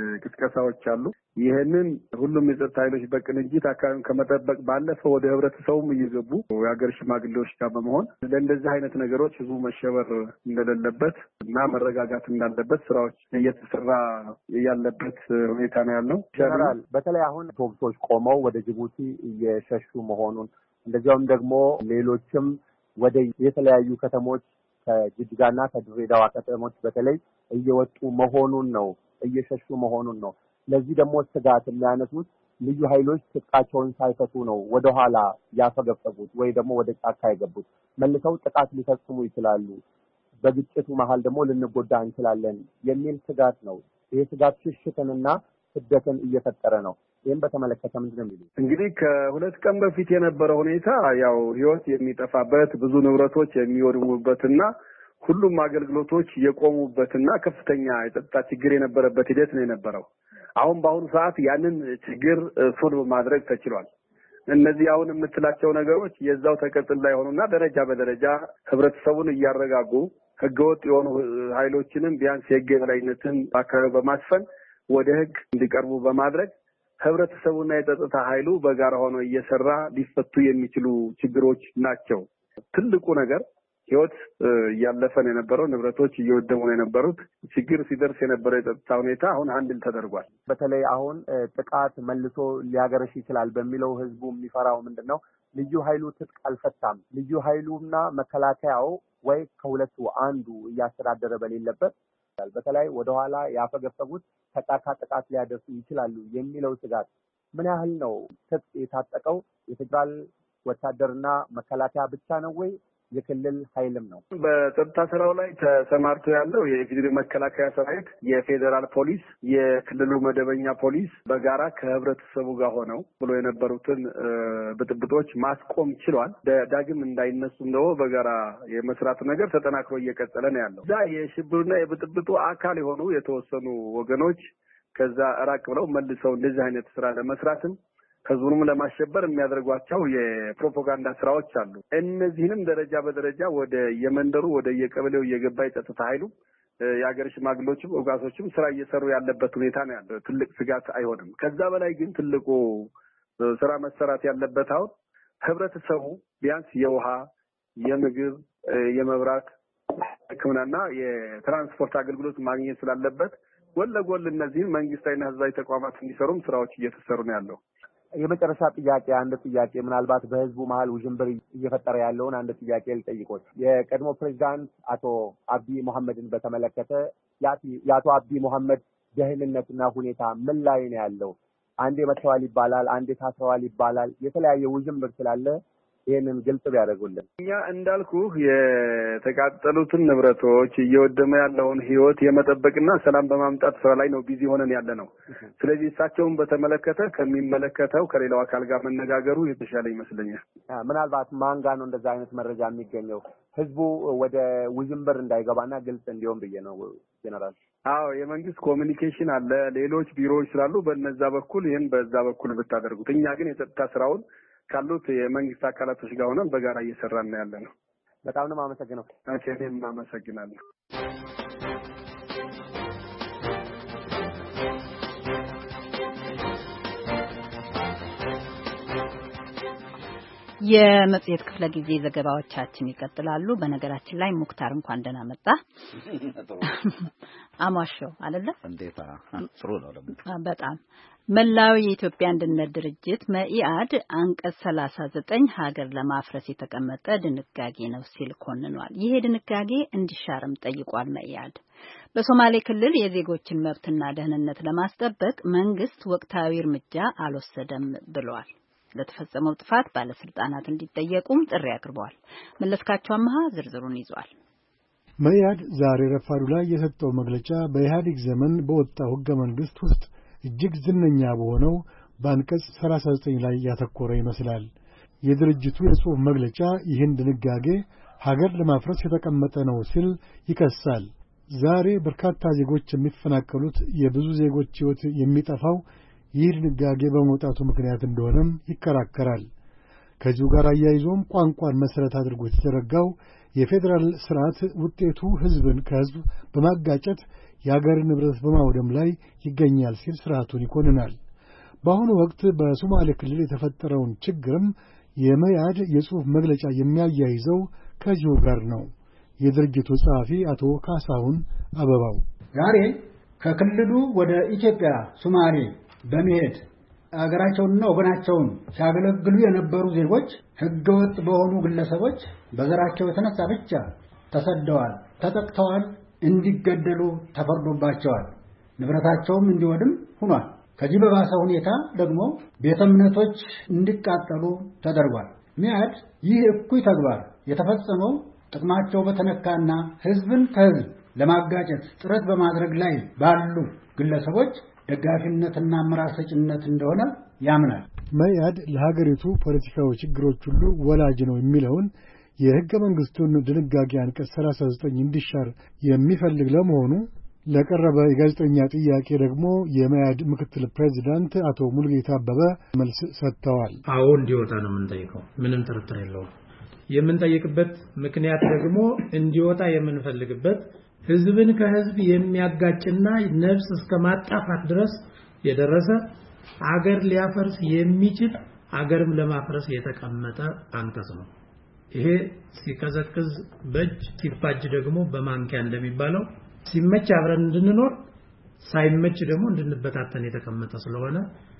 C: ቅስቀሳዎች አሉ። ይህንን ሁሉም የጸጥታ ኃይሎች በቅንጅት አካባቢውን ከመጠበቅ ባለፈ ወደ ህብረተሰቡም እየገቡ የሀገር ሽማግሌዎች ጋር በመሆን ለእንደዚህ አይነት ነገሮች ህዝቡ መሸበር እንደሌለበት እና መረጋጋት እንዳለበት ስራዎች እየተሰራ ያለበት ሁኔታ ነው ያለው።
K: ጀነራል በተለይ አሁን ቶክቶች ቆመው ወደ ጅቡቲ እየሸሹ መሆኑን እንደዚያውም ደግሞ ሌሎችም ወደ የተለያዩ ከተሞች ከጅጅጋና ከድሬዳዋ ከተሞች በተለይ እየወጡ መሆኑን ነው እየሸሹ መሆኑን ነው። ለዚህ ደግሞ ስጋት የሚያነሱት ልዩ ኃይሎች ትጥቃቸውን ሳይፈቱ ነው ወደ ኋላ ያፈገፈጉት ወይ ደግሞ ወደ ጫካ የገቡት። መልሰው ጥቃት ሊፈጽሙ ይችላሉ፣ በግጭቱ መሀል ደግሞ ልንጎዳ እንችላለን የሚል ስጋት ነው። ይህ ስጋት ሽሽትንና ስደትን እየፈጠረ ነው። ይህም በተመለከተ ምንድን ነው የሚሉት?
C: እንግዲህ ከሁለት ቀን በፊት የነበረው ሁኔታ ያው ህይወት የሚጠፋበት ብዙ ንብረቶች የሚወድሙበትና ሁሉም አገልግሎቶች የቆሙበትና ከፍተኛ የጸጥታ ችግር የነበረበት ሂደት ነው የነበረው። አሁን በአሁኑ ሰዓት ያንን ችግር ሶልቭ ማድረግ ተችሏል። እነዚህ አሁን የምትላቸው ነገሮች የዛው ተቀጥል ላይ ሆኑና ደረጃ በደረጃ ህብረተሰቡን እያረጋጉ ህገወጥ የሆኑ ኃይሎችንም ቢያንስ የህግ የበላይነትን አካባቢ በማስፈን ወደ ህግ እንዲቀርቡ በማድረግ ህብረተሰቡና የጸጥታ ኃይሉ በጋራ ሆኖ እየሰራ ሊፈቱ የሚችሉ ችግሮች ናቸው። ትልቁ ነገር ህይወት እያለፈን የነበረው ንብረቶች እየወደሙ የነበሩት ችግር ሲደርስ የነበረው የጸጥታ ሁኔታ አሁን አንድል ተደርጓል።
K: በተለይ አሁን ጥቃት መልሶ ሊያገረሽ ይችላል በሚለው ህዝቡ የሚፈራው ምንድነው? ልዩ ኃይሉ ትጥቅ አልፈታም። ልዩ ኃይሉና መከላከያው ወይ ከሁለቱ አንዱ እያስተዳደረ በሌለበት በተለይ ወደኋላ ያፈገፈጉት ጥቃት ሊያደርሱ ይችላሉ የሚለው ስጋት ምን ያህል ነው? ትጥቅ የታጠቀው የፌዴራል ወታደርና መከላከያ ብቻ ነው ወይ የክልል ኃይልም ነው?
C: በጸጥታ ስራው ላይ ተሰማርቶ ያለው የኢፌዴሪ መከላከያ ሰራዊት፣ የፌዴራል ፖሊስ፣ የክልሉ መደበኛ ፖሊስ በጋራ ከህብረተሰቡ ጋር ሆነው ብሎ የነበሩትን ብጥብጦች ማስቆም ችሏል። ዳግም እንዳይነሱም ደግሞ በጋራ የመስራት ነገር ተጠናክሮ እየቀጠለ ነው ያለው። እዛ የሽብሩና የብጥብጡ አካል የሆኑ የተወሰኑ ወገኖች ከዛ ራቅ ብለው መልሰው እንደዚህ አይነት ስራ ለመስራትም ህዝቡንም ለማሸበር የሚያደርጓቸው የፕሮፓጋንዳ ስራዎች አሉ። እነዚህንም ደረጃ በደረጃ ወደ የመንደሩ ወደ የቀበሌው የገባ የጸጥታ ኃይሉ የሀገር ሽማግሌዎችም ወጋቶችም ስራ እየሰሩ ያለበት ሁኔታ ነው ያለው። ትልቅ ስጋት አይሆንም። ከዛ በላይ ግን ትልቁ ስራ መሰራት ያለበት አሁን ህብረተሰቡ ቢያንስ የውሃ፣ የምግብ፣ የመብራት፣ ሕክምናና የትራንስፖርት አገልግሎት ማግኘት ስላለበት ጎን ለጎን እነዚህም መንግስታዊና ህዝባዊ ተቋማት እንዲሰሩም ስራዎች እየተሰሩ ነው ያለው።
K: የመጨረሻ አንድ ጥያቄ ምናልባት በህዝቡ መሀል ውዥንብር እየፈጠረ ያለውን አንድ ጥያቄ ልጠይቆት። የቀድሞ ፕሬዝዳንት አቶ አብዲ መሐመድን በተመለከተ የአቶ አብዲ መሐመድ ደህንነትና ሁኔታ ምን ላይ ነው ያለው? አንዴ መተዋል ይባላል፣ አንዴ ታስረዋል ይባላል። የተለያየ ውዥንብር ስላለ ይሄንን ግልጽ ቢያደርጉልን።
C: እኛ እንዳልኩህ የተቃጠሉትን ንብረቶች እየወደመ ያለውን ህይወት የመጠበቅና ሰላም በማምጣት ስራ ላይ ነው ቢዚ ሆነን ያለ ነው። ስለዚህ እሳቸውን በተመለከተ ከሚመለከተው ከሌላው አካል ጋር መነጋገሩ የተሻለ ይመስለኛል።
K: ምናልባት ማን ጋር ነው እንደዛ አይነት መረጃ የሚገኘው? ህዝቡ ወደ ውዥንብር እንዳይገባና ግልጽ እንዲሆን ብዬ ነው ጀነራል።
C: አዎ የመንግስት ኮሚኒኬሽን አለ፣ ሌሎች ቢሮዎች ስላሉ በእነዛ በኩል ይህን በዛ በኩል ብታደርጉት። እኛ ግን የጸጥታ ስራውን ካሉት የመንግስት አካላቶች ጋር ሆነን በጋራ እየሰራን ነው ያለ ነው።
K: በጣም ነው የማመሰግነው።
C: እኔም አመሰግናለሁ።
A: የመጽሔት ክፍለ ጊዜ ዘገባዎቻችን ይቀጥላሉ። በነገራችን ላይ ሙክታር እንኳን ደህና መጣ። አሟሸው አይደለ?
B: እንዴታ ጥሩ ነው ደግሞ
A: በጣም መላው የኢትዮጵያ አንድነት ድርጅት መኢአድ አንቀጽ 39 ሀገር ለማፍረስ የተቀመጠ ድንጋጌ ነው ሲል ኮንኗል። ይሄ ድንጋጌ እንዲሻርም ጠይቋል። መኢአድ በሶማሌ ክልል የዜጎችን መብትና ደህንነት ለማስጠበቅ መንግስት ወቅታዊ እርምጃ አልወሰደም ብሏል። ለተፈጸመው ጥፋት ባለስልጣናት እንዲጠየቁም ጥሪ አቅርበዋል። መለስካቸው አማሃ ዝርዝሩን ይዟል።
L: መኢአድ ዛሬ ረፋዱ ላይ የሰጠው መግለጫ በኢህአዴግ ዘመን በወጣው ህገ መንግስት ውስጥ እጅግ ዝነኛ በሆነው በአንቀጽ 39 ላይ ያተኮረ ይመስላል። የድርጅቱ የጽሑፍ መግለጫ ይህን ድንጋጌ ሀገር ለማፍረስ የተቀመጠ ነው ሲል ይከሳል። ዛሬ በርካታ ዜጎች የሚፈናቀሉት፣ የብዙ ዜጎች ሕይወት የሚጠፋው ይህ ድንጋጌ በመውጣቱ ምክንያት እንደሆነም ይከራከራል። ከዚሁ ጋር አያይዞም ቋንቋን መሠረት አድርጎ የተዘረጋው የፌዴራል ስርዓት ውጤቱ ህዝብን ከህዝብ በማጋጨት የአገርን ንብረት በማውደም ላይ ይገኛል ሲል ስርዓቱን ይኮንናል። በአሁኑ ወቅት በሶማሌ ክልል የተፈጠረውን ችግርም የመኢአድ የጽሑፍ መግለጫ የሚያያይዘው ከዚሁ ጋር ነው። የድርጅቱ ጸሐፊ አቶ ካሳሁን አበባው
M: ዛሬ ከክልሉ ወደ ኢትዮጵያ ሶማሌ በመሄድ አገራቸውንና ወገናቸውን ሲያገለግሉ የነበሩ ዜጎች ህገወጥ በሆኑ ግለሰቦች በዘራቸው የተነሳ ብቻ ተሰደዋል፣ ተጠቅተዋል፣ እንዲገደሉ ተፈርዶባቸዋል፣ ንብረታቸውም እንዲወድም ሆኗል። ከዚህ በባሰ ሁኔታ ደግሞ ቤተ እምነቶች እንዲቃጠሉ ተደርጓል። መኢአድ ይህ እኩይ ተግባር የተፈጸመው ጥቅማቸው በተነካና ህዝብን ከህዝብ ለማጋጨት ጥረት በማድረግ ላይ ባሉ ግለሰቦች ደጋፊነትና አመራር ሰጭነት እንደሆነ ያምናል።
L: መኢአድ ለሀገሪቱ ፖለቲካዊ ችግሮች ሁሉ ወላጅ ነው የሚለውን የሕገ መንግሥቱን ድንጋጌ አንቀጽ 39 እንዲሻር የሚፈልግ ለመሆኑ ለቀረበ የጋዜጠኛ ጥያቄ ደግሞ የመኢአድ ምክትል ፕሬዚዳንት አቶ ሙሉጌታ አበበ መልስ ሰጥተዋል።
N: አዎ እንዲወጣ ነው የምንጠይቀው፣ ምንም ጥርጥር የለውም። የምንጠይቅበት ምክንያት ደግሞ እንዲወጣ የምንፈልግበት ህዝብን ከህዝብ የሚያጋጭና ነፍስ እስከ ማጣፋት ድረስ የደረሰ አገር ሊያፈርስ የሚችል አገርም ለማፍረስ የተቀመጠ አንቀጽ ነው። ይሄ ሲቀዘቅዝ በእጅ ሲፋጅ ደግሞ በማንኪያ እንደሚባለው ሲመች አብረን እንድንኖር ሳይመች ደግሞ እንድንበታተን የተቀመጠ ስለሆነ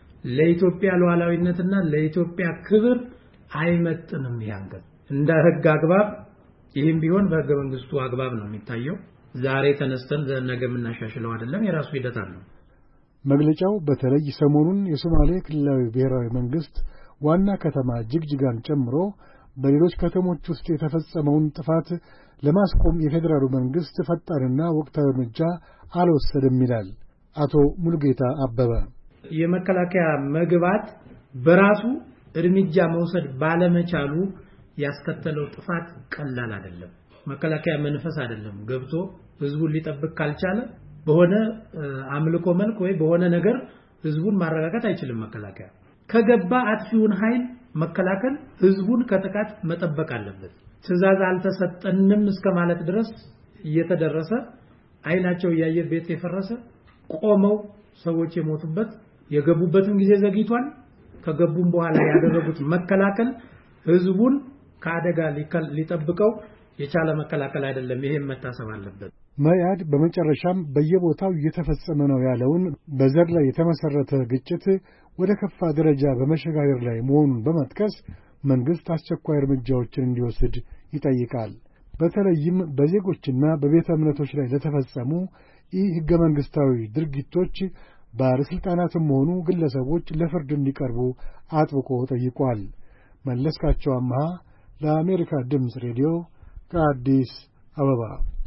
N: ለኢትዮጵያ ሉዓላዊነትና ለኢትዮጵያ ክብር አይመጥንም። ይህ አንቀጽ እንደ ህግ አግባብ ይህም ቢሆን በህገ መንግስቱ አግባብ ነው የሚታየው። ዛሬ ተነስተን ነገ የምናሻሽለው አይደለም፣ የራሱ ሂደት አለው።
L: መግለጫው በተለይ ሰሞኑን የሶማሌ ክልላዊ ብሔራዊ መንግስት ዋና ከተማ ጅግጅጋን ጨምሮ በሌሎች ከተሞች ውስጥ የተፈጸመውን ጥፋት ለማስቆም የፌዴራሉ መንግስት ፈጣንና ወቅታዊ እርምጃ አልወሰደም ይላል አቶ ሙሉጌታ አበበ።
N: የመከላከያ መግባት በራሱ እርምጃ መውሰድ ባለመቻሉ ያስከተለው ጥፋት ቀላል አይደለም። መከላከያ መንፈስ አይደለም ገብቶ ህዝቡን ሊጠብቅ ካልቻለ በሆነ አምልኮ መልክ ወይ በሆነ ነገር ህዝቡን ማረጋጋት አይችልም። መከላከያ ከገባ አጥፊውን ኃይል መከላከል ህዝቡን ከጥቃት መጠበቅ አለበት። ትዕዛዝ አልተሰጠንም እስከማለት ድረስ እየተደረሰ አይናቸው ያየ ቤት የፈረሰ ቆመው ሰዎች የሞቱበት የገቡበትም ጊዜ ዘግይቷል። ከገቡም በኋላ ያደረጉት መከላከል ህዝቡን ከአደጋ ሊጠብቀው የቻለ መከላከል አይደለም። ይሄን መታሰብ አለበት።
L: መያድ በመጨረሻም በየቦታው እየተፈጸመ ነው ያለውን በዘር ላይ የተመሰረተ ግጭት ወደ ከፋ ደረጃ በመሸጋገር ላይ መሆኑን በመጥቀስ መንግስት አስቸኳይ እርምጃዎችን እንዲወስድ ይጠይቃል። በተለይም በዜጎችና በቤተ እምነቶች ላይ ለተፈጸሙ ሕገ መንግስታዊ ድርጊቶች ባለስልጣናትም ሆኑ ግለሰቦች ለፍርድ እንዲቀርቡ አጥብቆ ጠይቋል። መለስካቸው አምሃ ለአሜሪካ ድምፅ ሬዲዮ ከአዲስ አበባ።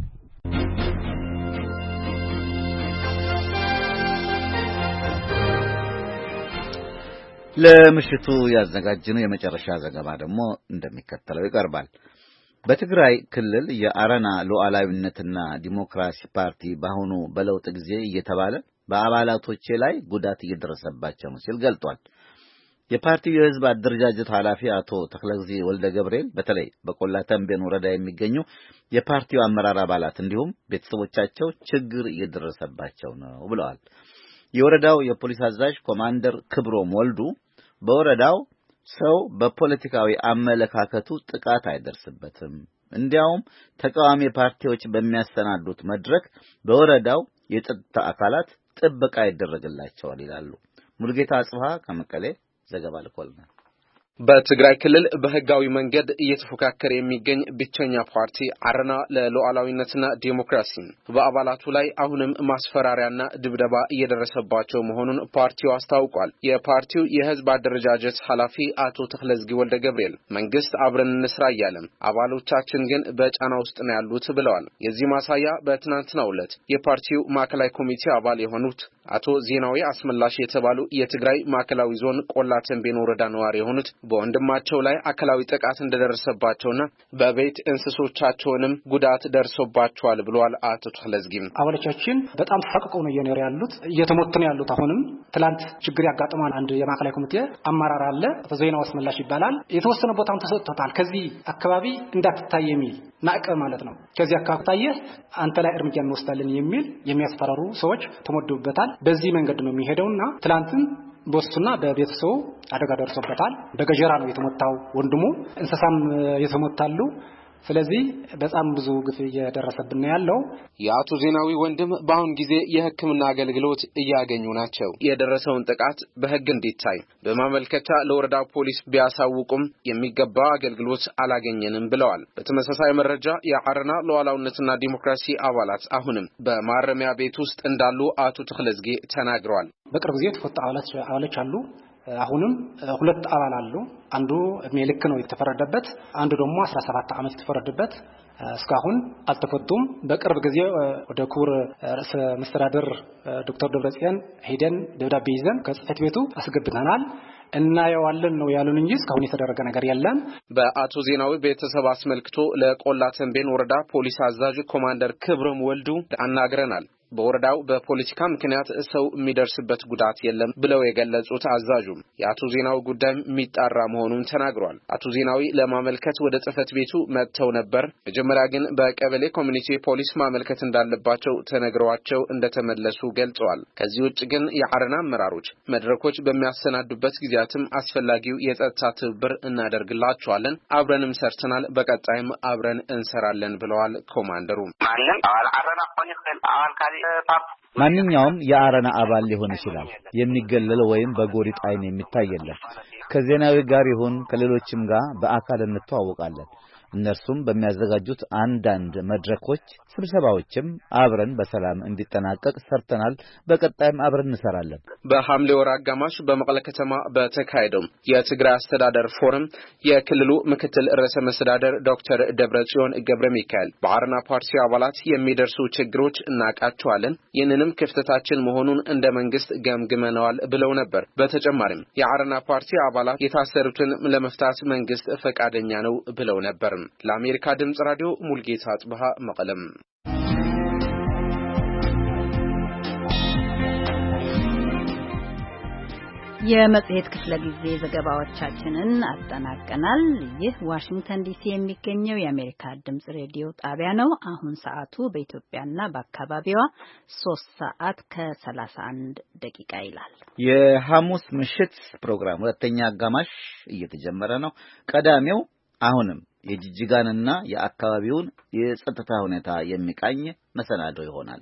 B: ለምሽቱ ያዘጋጀነው የመጨረሻ ዘገባ ደግሞ እንደሚከተለው ይቀርባል። በትግራይ ክልል የአረና ሉዓላዊነትና ዲሞክራሲ ፓርቲ በአሁኑ በለውጥ ጊዜ እየተባለ በአባላቶቼ ላይ ጉዳት እየደረሰባቸው ነው ሲል ገልጧል። የፓርቲው የህዝብ አደረጃጀት ኃላፊ አቶ ተክለግዜ ወልደ ገብርኤል በተለይ በቆላ ተንቤን ወረዳ የሚገኙ የፓርቲው አመራር አባላት እንዲሁም ቤተሰቦቻቸው ችግር እየደረሰባቸው ነው ብለዋል። የወረዳው የፖሊስ አዛዥ ኮማንደር ክብሮም ወልዱ በወረዳው ሰው በፖለቲካዊ አመለካከቱ ጥቃት አይደርስበትም፣ እንዲያውም ተቃዋሚ ፓርቲዎች በሚያሰናዱት መድረክ በወረዳው የጸጥታ አካላት ጥበቃ ይደረግላቸዋል ይላሉ። ሙሉጌታ አጽብሃ ከመቀሌ ዘገባ ልኮልናል።
O: በትግራይ ክልል በህጋዊ መንገድ እየተፎካከረ የሚገኝ ብቸኛ ፓርቲ አረና ለሉዓላዊነትና ዲሞክራሲ በአባላቱ ላይ አሁንም ማስፈራሪያና ድብደባ እየደረሰባቸው መሆኑን ፓርቲው አስታውቋል። የፓርቲው የህዝብ አደረጃጀት ኃላፊ አቶ ተክለዝጊ ወልደ ገብርኤል መንግስት አብረን እንስራ እያለም አባሎቻችን ግን በጫና ውስጥ ነው ያሉት ብለዋል። የዚህ ማሳያ በትናንትናው ዕለት የፓርቲው ማዕከላዊ ኮሚቴ አባል የሆኑት አቶ ዜናዊ አስመላሽ የተባሉ የትግራይ ማዕከላዊ ዞን ቆላ ተንቤን ወረዳ ነዋሪ የሆኑት በወንድማቸው ላይ አካላዊ ጥቃት እንደደረሰባቸውና በቤት እንስሶቻቸውንም ጉዳት ደርሶባቸዋል ብለዋል። አቶ ተክለዝጊም
P: አባሎቻችን በጣም ተፈቅቀው ነው እየኖሩ ያሉት፣ እየተሞቱ ነው ያሉት። አሁንም ትላንት ችግር ያጋጠማል። አንድ የማዕከላዊ ኮሚቴ አመራር አለ፣ አቶ ዜናዊ አስመላሽ ይባላል። የተወሰነ ቦታም ተሰጥቶታል። ከዚህ አካባቢ እንዳትታይ የሚል ማዕቀብ ማለት ነው። ከዚህ አካባቢ ታየህ አንተ ላይ እርምጃ እንወስዳለን የሚል የሚያስፈራሩ ሰዎች ተመድበውበታል። በዚህ መንገድ ነው የሚሄደውና ትላንትም በሱና በቤተሰቡ አደጋ ደርሶበታል። በገጀራ ነው የተመታው ወንድሙ፣ እንስሳም የተመታሉ። ስለዚህ በጣም ብዙ ግፍ እየደረሰብን ያለው
O: የአቶ ዜናዊ ወንድም በአሁን ጊዜ የሕክምና አገልግሎት እያገኙ ናቸው። የደረሰውን ጥቃት በሕግ እንዲታይ በማመልከቻ ለወረዳ ፖሊስ ቢያሳውቁም የሚገባ አገልግሎት አላገኘንም ብለዋል። በተመሳሳይ መረጃ የአረና ሉዓላዊነትና ዲሞክራሲ አባላት አሁንም በማረሚያ ቤት ውስጥ እንዳሉ አቶ ተክለዝጌ ተናግረዋል።
P: በቅርብ ጊዜ ተፈታ አባሎች አሉ። አሁንም ሁለት አባል አሉ። አንዱ እድሜ ልክ ነው የተፈረደበት፣ አንዱ ደግሞ 17 ዓመት የተፈረደበት እስካሁን አልተፈቱም። በቅርብ ጊዜ ወደ ክቡር ርዕሰ መስተዳድር ዶክተር ደብረጽዮን ሄደን ደብዳቤ ይዘን ከጽሕፈት ቤቱ አስገብተናል። እናየዋለን ነው ያሉን እንጂ እስካሁን የተደረገ ነገር የለም።
O: በአቶ ዜናዊ ቤተሰብ አስመልክቶ ለቆላ ተንቤን ወረዳ ፖሊስ አዛዥ ኮማንደር ክብሮም ወልዱ አናግረናል። በወረዳው በፖለቲካ ምክንያት ሰው የሚደርስበት ጉዳት የለም ብለው የገለጹት አዛዡም የአቶ ዜናዊ ጉዳይ የሚጣራ መሆኑን ተናግሯል። አቶ ዜናዊ ለማመልከት ወደ ጽሕፈት ቤቱ መጥተው ነበር። መጀመሪያ ግን በቀበሌ ኮሚኒቲ ፖሊስ ማመልከት እንዳለባቸው ተነግረዋቸው እንደተመለሱ ገልጸዋል። ከዚህ ውጭ ግን የአረና አመራሮች መድረኮች በሚያሰናዱበት ጊዜያትም አስፈላጊው የጸጥታ ትብብር እናደርግላቸዋለን፣ አብረንም ሰርተናል፣ በቀጣይም አብረን እንሰራለን ብለዋል ኮማንደሩ።
B: ማንኛውም የአረና አባል ሊሆን ይችላል። የሚገለል ወይም በጎሪጥ አይን የሚታይ የለም። ከዜናዊ ጋር ይሁን ከሌሎችም ጋር በአካል እንተዋወቃለን። እነርሱም በሚያዘጋጁት አንዳንድ መድረኮች፣ ስብሰባዎችም አብረን በሰላም እንዲጠናቀቅ ሰርተናል። በቀጣይም አብረን እንሰራለን።
O: በሐምሌ ወር አጋማሽ በመቀለ ከተማ በተካሄደው የትግራይ አስተዳደር ፎረም የክልሉ ምክትል ርዕሰ መስተዳድር ዶክተር ደብረጽዮን ገብረ ሚካኤል በአረና ፓርቲ አባላት የሚደርሱ ችግሮች እናቃቸዋለን፣ ይህንንም ክፍተታችን መሆኑን እንደ መንግስት ገምግመናል ብለው ነበር። በተጨማሪም የአረና ፓርቲ አባላት የታሰሩትን ለመፍታት መንግስት ፈቃደኛ ነው ብለው ነበር። ለአሜሪካ ድምጽ ራዲዮ ሙልጌታ አጽብሃ መቀለም።
A: የመጽሔት ክፍለ ጊዜ ዘገባዎቻችንን አጠናቀናል። ይህ ዋሽንግተን ዲሲ የሚገኘው የአሜሪካ ድምጽ ሬዲዮ ጣቢያ ነው። አሁን ሰዓቱ በኢትዮጵያና በአካባቢዋ 3:31 ይላል።
B: የሐሙስ ምሽት ፕሮግራም ሁለተኛ አጋማሽ እየተጀመረ ነው። ቀዳሚው አሁንም የጅጅጋንና የአካባቢውን የጸጥታ ሁኔታ የሚቃኝ መሰናዶ ይሆናል።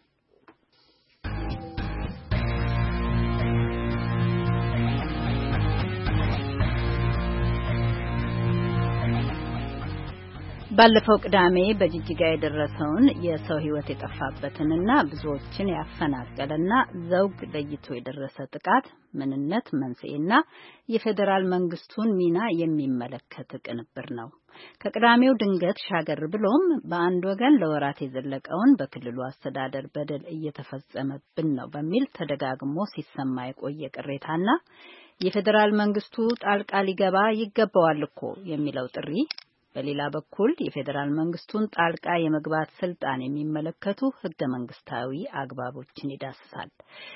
A: ባለፈው ቅዳሜ በጅጅጋ የደረሰውን የሰው ሕይወት የጠፋበትንና ብዙዎችን ያፈናቀለና ዘውግ ለይቶ የደረሰ ጥቃት ምንነት፣ መንስኤና የፌዴራል መንግስቱን ሚና የሚመለከት ቅንብር ነው። ከቅዳሜው ድንገት ሻገር ብሎም በአንድ ወገን ለወራት የዘለቀውን በክልሉ አስተዳደር በደል እየተፈጸመብን ነው በሚል ተደጋግሞ ሲሰማ የቆየ ቅሬታና የፌዴራል መንግስቱ ጣልቃ ሊገባ ይገባዋል እኮ የሚለው ጥሪ፣ በሌላ በኩል የፌዴራል መንግስቱን ጣልቃ የመግባት ስልጣን የሚመለከቱ ህገ መንግስታዊ አግባቦችን ይዳስሳል።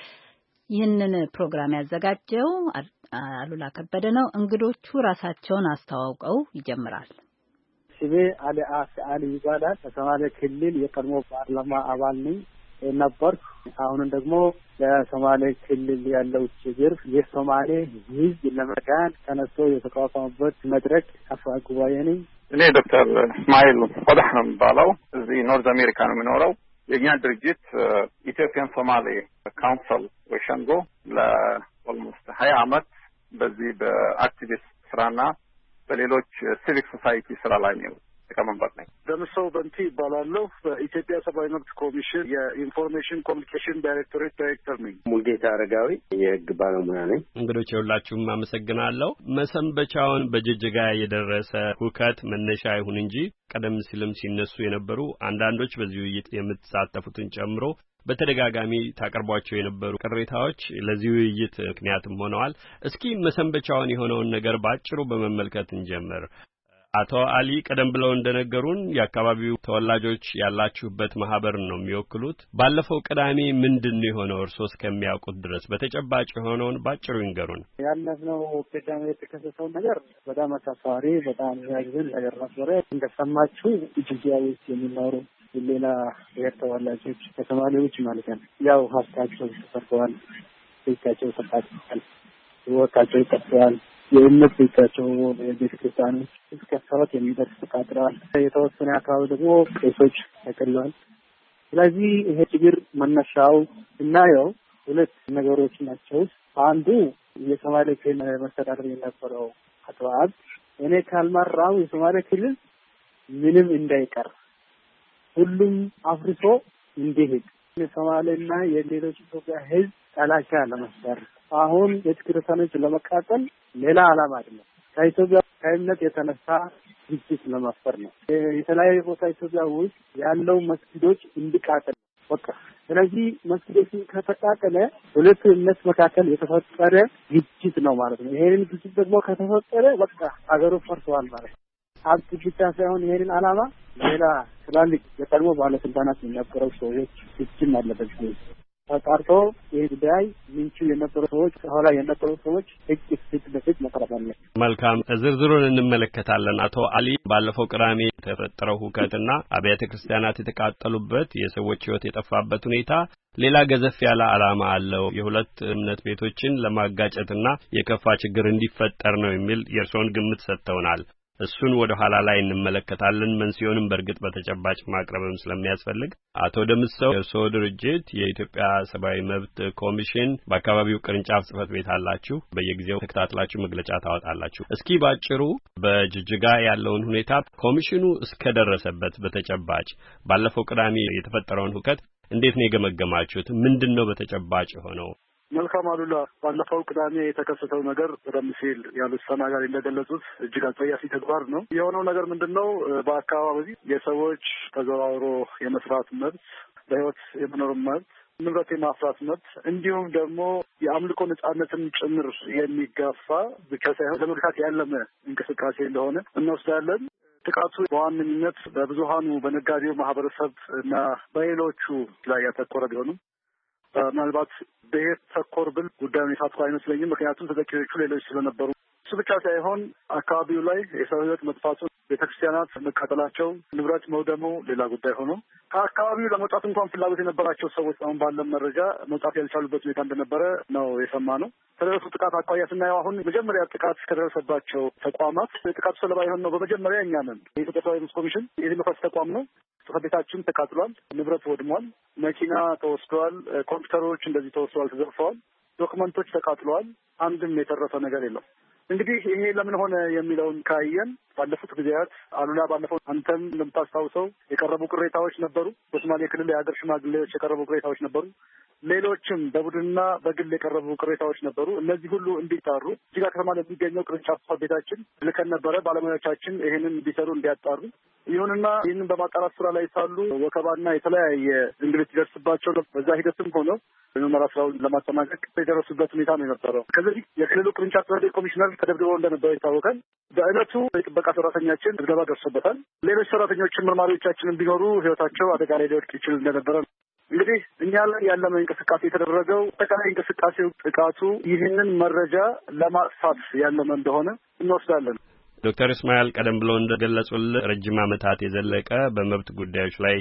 A: ይህንን ፕሮግራም ያዘጋጀው አሉላ ከበደ ነው። እንግዶቹ ራሳቸውን አስተዋውቀው ይጀምራል።
Q: ስሜ አሊ ይባላል። ከሶማሌ ክልል የቀድሞ ፓርላማ አባል ነኝ ነበርኩ። አሁን ደግሞ በሶማሌ ክልል ያለው ችግር የሶማሌ ህዝብ ለመዳን ተነስቶ የተቋቋመበት መድረክ አፈ ጉባኤ ነኝ።
R: እኔ ዶክተር እስማኤል ቆዳህ ነው የሚባለው። እዚህ ኖርዝ አሜሪካ ነው የሚኖረው። የኛ ድርጅት ኢትዮጵያን ሶማሌ ካውንስል ወይ ሸንጎ ለኦልሞስት 20 ዓመት በዚህ በአክቲቪስት ስራና በሌሎች ሲቪክ ሶሳይቲ ስራ ላይ ነው ተቀመንበት ነኝ።
C: ደምሰው በንቲ ይባላለሁ። በኢትዮጵያ ሰብአዊ መብት ኮሚሽን የኢንፎርሜሽን ኮሚኒኬሽን ዳይሬክተር ነኝ።
S: ሙልጌታ አረጋዊ የህግ ባለሙያ ነኝ።
T: እንግዶች ሁላችሁም አመሰግናለሁ። መሰንበቻውን በጅጅጋ የደረሰ ሁከት መነሻ ይሁን እንጂ ቀደም ሲልም ሲነሱ የነበሩ አንዳንዶች በዚህ ውይይት የምትሳተፉትን ጨምሮ በተደጋጋሚ ታቀርቧቸው የነበሩ ቅሬታዎች ለዚህ ውይይት ምክንያትም ሆነዋል። እስኪ መሰንበቻውን የሆነውን ነገር ባጭሩ በመመልከት እንጀምር። አቶ አሊ ቀደም ብለው እንደነገሩን የአካባቢው ተወላጆች ያላችሁበት ማህበር ነው የሚወክሉት። ባለፈው ቅዳሜ ምንድነው የሆነው? እርስዎ እስከሚያውቁት ድረስ በተጨባጭ የሆነውን ባጭሩ ይንገሩን።
Q: ያለፈው ቅዳሜ የተከሰተው ነገር በጣም አሳፋሪ፣ በጣም የሚያሳዝን ነገር ነበረ። እንደሰማችሁ ኢትዮጵያ ውስጥ የሚኖሩ ሌላ ብሔር ተወላጆች ከሶማሌዎች ማለት ነው ያው ሀብታቸው ተሰርቀዋል፣ ቤታቸው ተቃጥለዋል፣ ህይወታቸው ይጠፋል። የእምነት ቤታቸው ቤተክርስቲያኖች እስከ 7 የሚደርስ ተቃጥለዋል። የተወሰነ አካባቢ ደግሞ ቄሶች ተገድለዋል። ስለዚህ ይሄ ችግር መነሻው እናየው ሁለት ነገሮች ናቸው። አንዱ የሶማሌ ክልል መስተዳድር የነበረው አቶ አብድ እኔ ካልመራው የሶማሌ ክልል ምንም እንዳይቀር ሁሉም አፍርሶ እንዲሄድ የሶማሌና የሌሎች ኢትዮጵያ ህዝብ ጠላቻ ለመፍጠር አሁን ቤተክርስቲያኖች ለመቃጠል ሌላ ዓላማ አይደለም። ከኢትዮጵያ ከእምነት የተነሳ ግጭት ለመፍጠር ነው። የተለያዩ ቦታ ኢትዮጵያ ውስጥ ያለው መስጊዶች እንዲቃጠል በቃ። ስለዚህ መስጊዶች ከተቃጠለ ሁለቱ እምነት መካከል የተፈጠረ ግጭት ነው ማለት ነው። ይሄንን ግጭት ደግሞ ከተፈጠረ በቃ ሀገሩ ፈርሷል ማለት ነው። ሀብት ብቻ ሳይሆን ይሄንን ዓላማ ሌላ ትላልቅ የቀድሞ ባለስልጣናት የነበረው ሰዎች እጅም አለበት ተጣርቶ ይህ ጉዳይ ምንጩ የነበሩ ሰዎች ከኋላ የነበሩ ሰዎች ፊት ለፊት መቅረብ አለ።
T: መልካም ዝርዝሩን እንመለከታለን። አቶ አሊ ባለፈው ቅዳሜ የተፈጠረው ሁከትና አብያተ ክርስቲያናት የተቃጠሉበት የሰዎች ሕይወት የጠፋበት ሁኔታ ሌላ ገዘፍ ያለ ዓላማ አለው። የሁለት እምነት ቤቶችን ለማጋጨትና የከፋ ችግር እንዲፈጠር ነው የሚል የእርስዎን ግምት ሰጥተውናል። እሱን ወደ ኋላ ላይ እንመለከታለን። መንስኤውንም በእርግጥ በተጨባጭ ማቅረብም ስለሚያስፈልግ አቶ ደምሰው የእርስዎ ድርጅት የኢትዮጵያ ሰብአዊ መብት ኮሚሽን በአካባቢው ቅርንጫፍ ጽሕፈት ቤት አላችሁ። በየጊዜው ተከታትላችሁ መግለጫ ታወጣላችሁ። እስኪ ባጭሩ በጅጅጋ ያለውን ሁኔታ ኮሚሽኑ እስከደረሰበት በተጨባጭ ባለፈው ቅዳሜ የተፈጠረውን ሁከት እንዴት ነው የገመገማችሁት? ምንድነው በተጨባጭ ሆነው?
Q: መልካም አሉላ፣ ባለፈው ቅዳሜ የተከሰተው ነገር ቀደም ሲል ያሉት ተናጋሪ እንደገለጹት እጅግ አጸያፊ ተግባር ነው። የሆነው ነገር ምንድነው? በአካባቢ የሰዎች ተዘዋውሮ የመስራት መብት፣ በህይወት የመኖር መብት፣ ንብረት የማፍራት መብት እንዲሁም ደግሞ የአምልኮ ነጻነትን ጭምር የሚጋፋ ብቻ ሳይሆን ለመግታት ያለመ እንቅስቃሴ እንደሆነ እንወስዳለን። ጥቃቱ በዋነኝነት በብዙሀኑ በነጋዴው ማህበረሰብ እና በሌሎቹ ላይ ያተኮረ ቢሆንም ምናልባት ብሔር ተኮር ብል ጉዳዩን የሳትኩ አይመስለኝም። ምክንያቱም ተጠቂዎቹ ሌሎች ስለነበሩ። እሱ ብቻ ሳይሆን አካባቢው ላይ የሰው ህይወት መጥፋቱ፣ ቤተክርስቲያናት መቃጠላቸው፣ ንብረት መውደሙ ሌላ ጉዳይ ሆኖ ከአካባቢው ለመውጣት እንኳን ፍላጎት የነበራቸው ሰዎች አሁን ባለን መረጃ መውጣት ያልቻሉበት ሁኔታ እንደነበረ ነው የሰማነው። ከደረሱ ጥቃት አኳያ ስናየው አሁን መጀመሪያ ጥቃት ከደረሰባቸው ተቋማት ጥቃቱ ሰለባ የሆን ነው በመጀመሪያ እኛ ነን። የኢትዮጵያ ሰብአዊ መብት ኮሚሽን የዲሞክራሲ ተቋም ነው። ጽሕፈት ቤታችን ተቃጥሏል፣ ንብረት ወድሟል፣ መኪና ተወስደዋል፣ ኮምፒውተሮች እንደዚህ ተወስደዋል፣ ተዘርፈዋል፣ ዶክመንቶች ተቃጥለዋል። አንድም የተረፈ ነገር የለም። እንግዲህ ይሄ ለምን ሆነ የሚለውን ካየን ባለፉት ጊዜያት አሉላ፣ ባለፈው አንተም እንደምታስታውሰው የቀረቡ ቅሬታዎች ነበሩ። በሶማሌ ክልል የሀገር ሽማግሌዎች የቀረቡ ቅሬታዎች ነበሩ። ሌሎችም በቡድንና በግል የቀረቡ ቅሬታዎች ነበሩ። እነዚህ ሁሉ እንዲጣሩ ጅጅጋ ከተማ ለሚገኘው ቅርንጫፍ ጽሕፈት ቤታችን ልከን ነበረ። ባለሙያዎቻችን ይህንን እንዲሰሩ እንዲያጣሩ። ይሁንና ይህንን በማጣራት ስራ ላይ ሳሉ ወከባና የተለያየ እንግልት ይደርስባቸው በዛ ሂደትም ሆነው በምርመራ ስራውን ለማጠናቀቅ የደረሱበት ሁኔታ ነው የነበረው። ከዚህ የክልሉ ቅርንጫፍ ጽሕፈት ቤት ኮሚሽነር ተደብድበው እንደነበረ ይታወቃል። በዕለቱ የጥበቃ ሰራተኛችን ድብደባ ደርሶበታል። ሌሎች ሰራተኞችን መርማሪዎቻችንን ቢኖሩ ህይወታቸው አደጋ ላይ ሊወድቅ ይችል እንደነበረ ነው። እንግዲህ እኛ ላይ ያለመ እንቅስቃሴ የተደረገው አጠቃላይ እንቅስቃሴው ጥቃቱ ይህንን መረጃ ለማጥፋት ያለመ እንደሆነ እንወስዳለን።
T: ዶክተር እስማኤል ቀደም ብለው እንደገለጹልን ረጅም ዓመታት የዘለቀ በመብት ጉዳዮች ላይ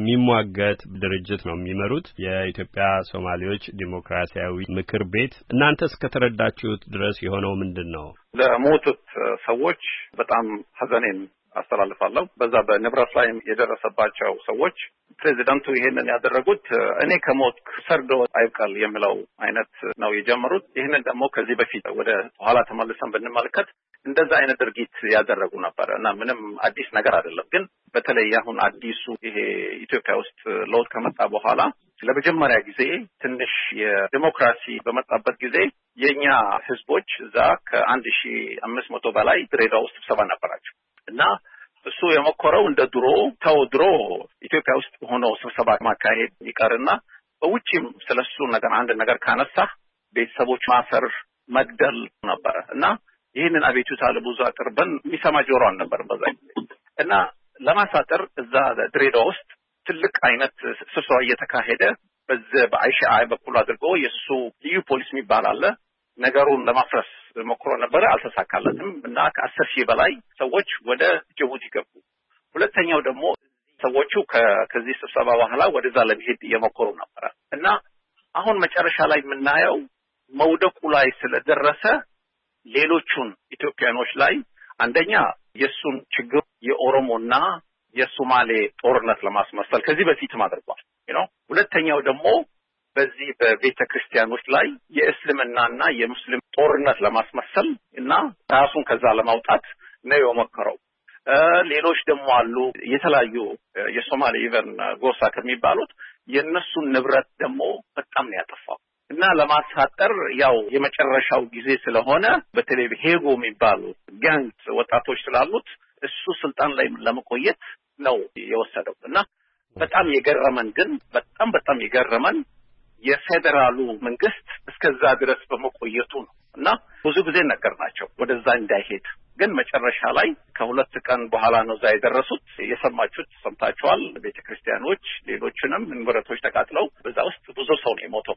T: የሚሟገት ድርጅት ነው የሚመሩት፣ የኢትዮጵያ ሶማሌዎች ዲሞክራሲያዊ ምክር ቤት። እናንተ እስከተረዳችሁት ድረስ የሆነው ምንድን ነው?
R: ለሞቱት ሰዎች በጣም ሐዘኔን አስተላልፋለሁ። በዛ በንብረት ላይ የደረሰባቸው ሰዎች ፕሬዚዳንቱ ይሄንን ያደረጉት እኔ ከሞት ሰርዶ አይብቀል የሚለው አይነት ነው የጀመሩት። ይህንን ደግሞ ከዚህ በፊት ወደ ኋላ ተመልሰን ብንመለከት እንደዛ አይነት ድርጊት ያደረጉ ነበር እና ምንም አዲስ ነገር አይደለም። ግን በተለይ አሁን አዲሱ ይሄ ኢትዮጵያ ውስጥ ለውጥ ከመጣ በኋላ ለመጀመሪያ ጊዜ ትንሽ የዲሞክራሲ በመጣበት ጊዜ የኛ ህዝቦች እዛ ከ1500 በላይ ድሬዳዋ ውስጥ ስብሰባ ነበራቸው እና እሱ የሞከረው እንደ ድሮ ኢትዮጵያ ውስጥ ሆኖ ስብሰባ ማካሄድ ይቀርና በውጪም ስለሱ ነገር አንድ ነገር ካነሳ ቤተሰቦች ማሰር፣ መግደል ነበረ እና ይህንን አቤቱታ ለብዙ አቅርበን የሚሰማ ጆሮ አልነበረም በዛ እና ለማሳጠር እዛ ድሬዳዋ ውስጥ ትልቅ አይነት ስብሰባ እየተካሄደ በአይሻ በኩል አድርጎ የሱ ልዩ ፖሊስ የሚባል አለ ነገሩን ለማፍረስ ሞክሮ ነበረ፣ አልተሳካለትም እና ከ10,000 በላይ ሰዎች ወደ ጅቡቲ ገቡ። ሁለተኛው ደግሞ ሰዎቹ ከዚህ ስብሰባ በኋላ ወደዛ ለመሄድ እየሞከሩ ነበረ እና አሁን መጨረሻ ላይ የምናየው መውደቁ ላይ ስለደረሰ ሌሎቹን ኢትዮጵያኖች ላይ አንደኛ የሱን ችግር የኦሮሞና የሶማሌ ጦርነት ለማስመሰል ከዚህ በፊትም አድርጓል ነው። ሁለተኛው ደግሞ በዚህ በቤተ ክርስቲያኖች ላይ የእስልምናና የሙስሊም ጦርነት ለማስመሰል እና ራሱን ከዛ ለማውጣት ነው የሞከረው። ሌሎች ደግሞ አሉ የተለያዩ የሶማሌ ኢቨን ጎሳ ከሚባሉት የነሱን ንብረት ደግሞ በጣም ነው ያጠፋው እና ለማሳጠር ያው የመጨረሻው ጊዜ ስለሆነ በተለይ ሄጎ የሚባሉ ጋንግ ወጣቶች ስላሉት እሱ ስልጣን ላይ ለመቆየት ነው የወሰደው እና በጣም የገረመን የፌደራሉ መንግስት እስከዛ ድረስ በመቆየቱ ነው እና ብዙ ጊዜ ነገርናቸው ወደዛ እንዳይሄድ። ግን መጨረሻ ላይ ከ2 ቀን በኋላ ነው እዛ የደረሱት። የሰማችሁት ሰምታችኋል። ቤተክርስቲያኖች፣ ሌሎችንም ንብረቶች ተቃጥለው በዛ ውስጥ ብዙ ሰው ነው የሞተው።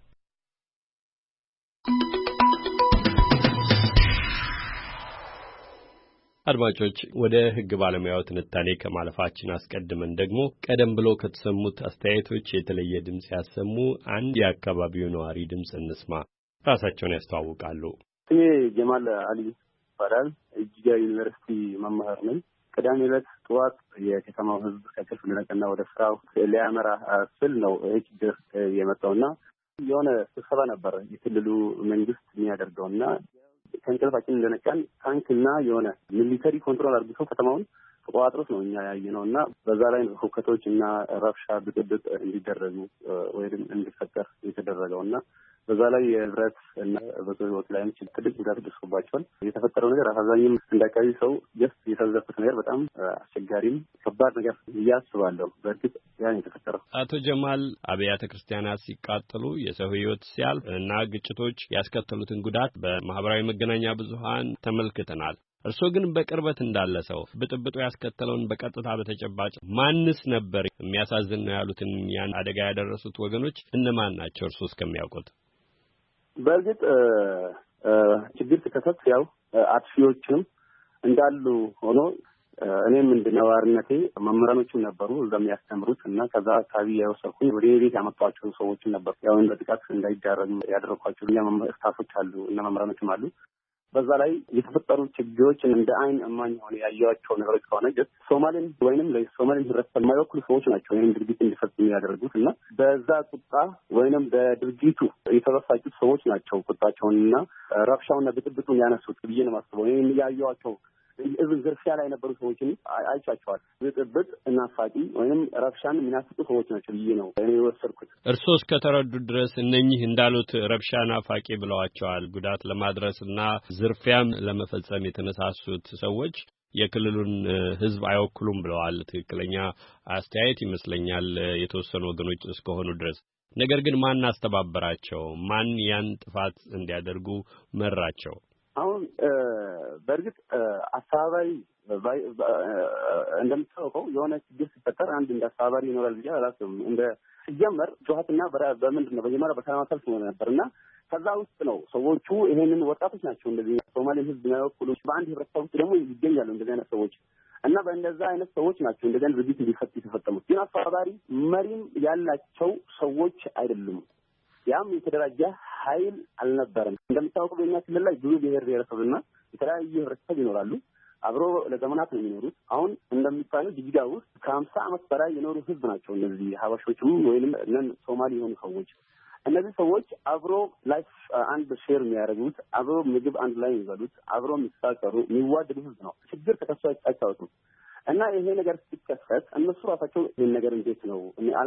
T: አድማጮች ወደ ሕግ ባለሙያው ትንታኔ ከማለፋችን አስቀድመን ደግሞ ቀደም ብሎ ከተሰሙት አስተያየቶች የተለየ ድምጽ ያሰሙ አንድ የአካባቢው ነዋሪ ድምጽ እንስማ። ራሳቸውን ያስተዋውቃሉ።
U: እኔ ጀማል አሊ ይባላል። ጅጅጋ ዩኒቨርሲቲ መምህር ነኝ። ቅዳሜ ዕለት ጠዋት የከተማው ሕዝብ ከክፍል እንደነቀና ወደ ስራው ሊያመራ ስል ነው ይህ ችግር የመጣውና የሆነ ስብሰባ ነበር የክልሉ መንግስት የሚያደርገውና ከእንቅልፋችን እንደነቃን ታንክና የሆነ ሚሊተሪ ኮንትሮል አድርጎ ከተማውን ተቋጥሮት ነው እኛ ያየነው እና በዛ ላይ ሁከቶች እና ረብሻ ብጥብጥ እንዲደረጉ ወይም እንዲፈጠር የተደረገው እና በዛ ላይ የህብረት እና በሰው ህይወት ላይም ትልቅ ጉዳት ደርሶባቸዋል። የተፈጠረው ነገር አሳዛኝም እንዳካባቢ ሰው ጀስት የተዘፈተ ነገር በጣም አስቸጋሪም ከባድ ነገር እያስባለሁ። በእርግጥ ያን የተፈጠረው
T: አቶ ጀማል አብያተ ክርስቲያናት ሲቃጠሉ የሰው ህይወት ሲያልፍ እና ግጭቶች ያስከተሉትን ጉዳት በማህበራዊ መገናኛ ብዙሃን ተመልክተናል። እርስዎ ግን በቅርበት እንዳለ ሰው ብጥብጡ ያስከተለውን በቀጥታ በተጨባጭ ማንስ ነበር የሚያሳዝን ነው ያሉትን ያን አደጋ ያደረሱት ወገኖች እነማን ናቸው እርስዎ እስከሚያውቁት?
U: በእርግጥ ችግር ሲከሰት ያው አጥፊዎችም እንዳሉ ሆኖ እኔም እንደነዋሪነቴ መምህራኖችም ነበሩ እዛ የሚያስተምሩት እና ከዛ አካባቢ የወሰድኩኝ ወደ ቤት ያመጣቸው ሰዎችም ነበሩ። ያው እንደ ጥቃት እንዳይዳረጉ ያደረኳቸው ስታፎች አሉ እና መምህራኖችም አሉ። በዛ ላይ የተፈጠሩ ችግሮችን እንደ አይን እማኝ ሆነ ያያቸው ነገሮች ከሆነ ጀስት ሶማሌን ወይንም ለሶማሌን ህብረተሰብ የማይወክሉ ሰዎች ናቸው ይህን ድርጊት እንዲፈጽሙ ያደረጉት እና በዛ ቁጣ ወይንም በድርጊቱ የተበሳጩት ሰዎች ናቸው ቁጣቸውንና ረብሻውና ብጥብጡን ያነሱት ብዬ ነው የማስበው። ይህን ያያቸው እዚህ ዝርፊያ ላይ የነበሩ ሰዎችን አይቻቸዋል። ብጥብጥ እናፋቂ ወይም ረብሻን የሚናፍቁ ሰዎች ናቸው ብዬ ነው እኔ የወሰድኩት።
T: እርስዎ እስከተረዱ ድረስ እነኚህ እንዳሉት ረብሻ ናፋቂ ብለዋቸዋል። ጉዳት ለማድረስና ዝርፊያም ለመፈጸም የተነሳሱት ሰዎች የክልሉን ህዝብ አይወክሉም ብለዋል። ትክክለኛ አስተያየት ይመስለኛል የተወሰኑ ወገኖች እስከሆኑ ድረስ። ነገር ግን ማን አስተባበራቸው? ማን ያን ጥፋት እንዲያደርጉ መራቸው?
U: አሁን በእርግጥ አስተባባሪ እንደምታውቀው የሆነ ችግር ሲፈጠር አንድ እንደ አስተባባሪ ይኖራል ብዬ አላስብም። እንደ ሲጀመር ጩኸትና በምንድን ነው በጀመራ በሰላማዊ ሰልፍ ሆነ ነበርና ከዛ ውስጥ ነው ሰዎቹ ይሄንን ወጣቶች ናቸው እንደዚህ ሶማሌ ህዝብ ነው ኩሉ በአንድ ህብረተሰብ ውስጥ ደግሞ ይገኛሉ እንደዚህ አይነት ሰዎች እና በእንደዛ አይነት ሰዎች ናቸው እንደዚህ አይነት ድርጊት የተፈጸሙት። ግን አስተባባሪ መሪም ያላቸው ሰዎች አይደሉም። ያም የተደራጀ ኃይል አልነበረም። እንደምታውቀው በእኛ ክልል ላይ ብዙ ብሔር ብሔረሰብና የተለያዩ ህብረተሰብ ይኖራሉ። አብሮ ለዘመናት ነው የሚኖሩት። አሁን እንደሚባለው ጅጅጋ ውስጥ ከ50 ዓመት በላይ የኖሩ ህዝብ ናቸው እነዚህ ሀበሾችም ወይንም ነን ሶማሊ የሆኑ ሰዎች። እነዚህ ሰዎች አብሮ ላይፍ አንድ ሼር የሚያደርጉት አብሮ ምግብ አንድ ላይ የሚበሉት አብሮ የሚሳቀሩ የሚዋደዱ ህዝብ ነው። ችግር ተከስቶ አይታወቅም። እና ይሄ ነገር ሲከሰት እነሱ ራሳቸው ይህን ነገር እንዴት ነው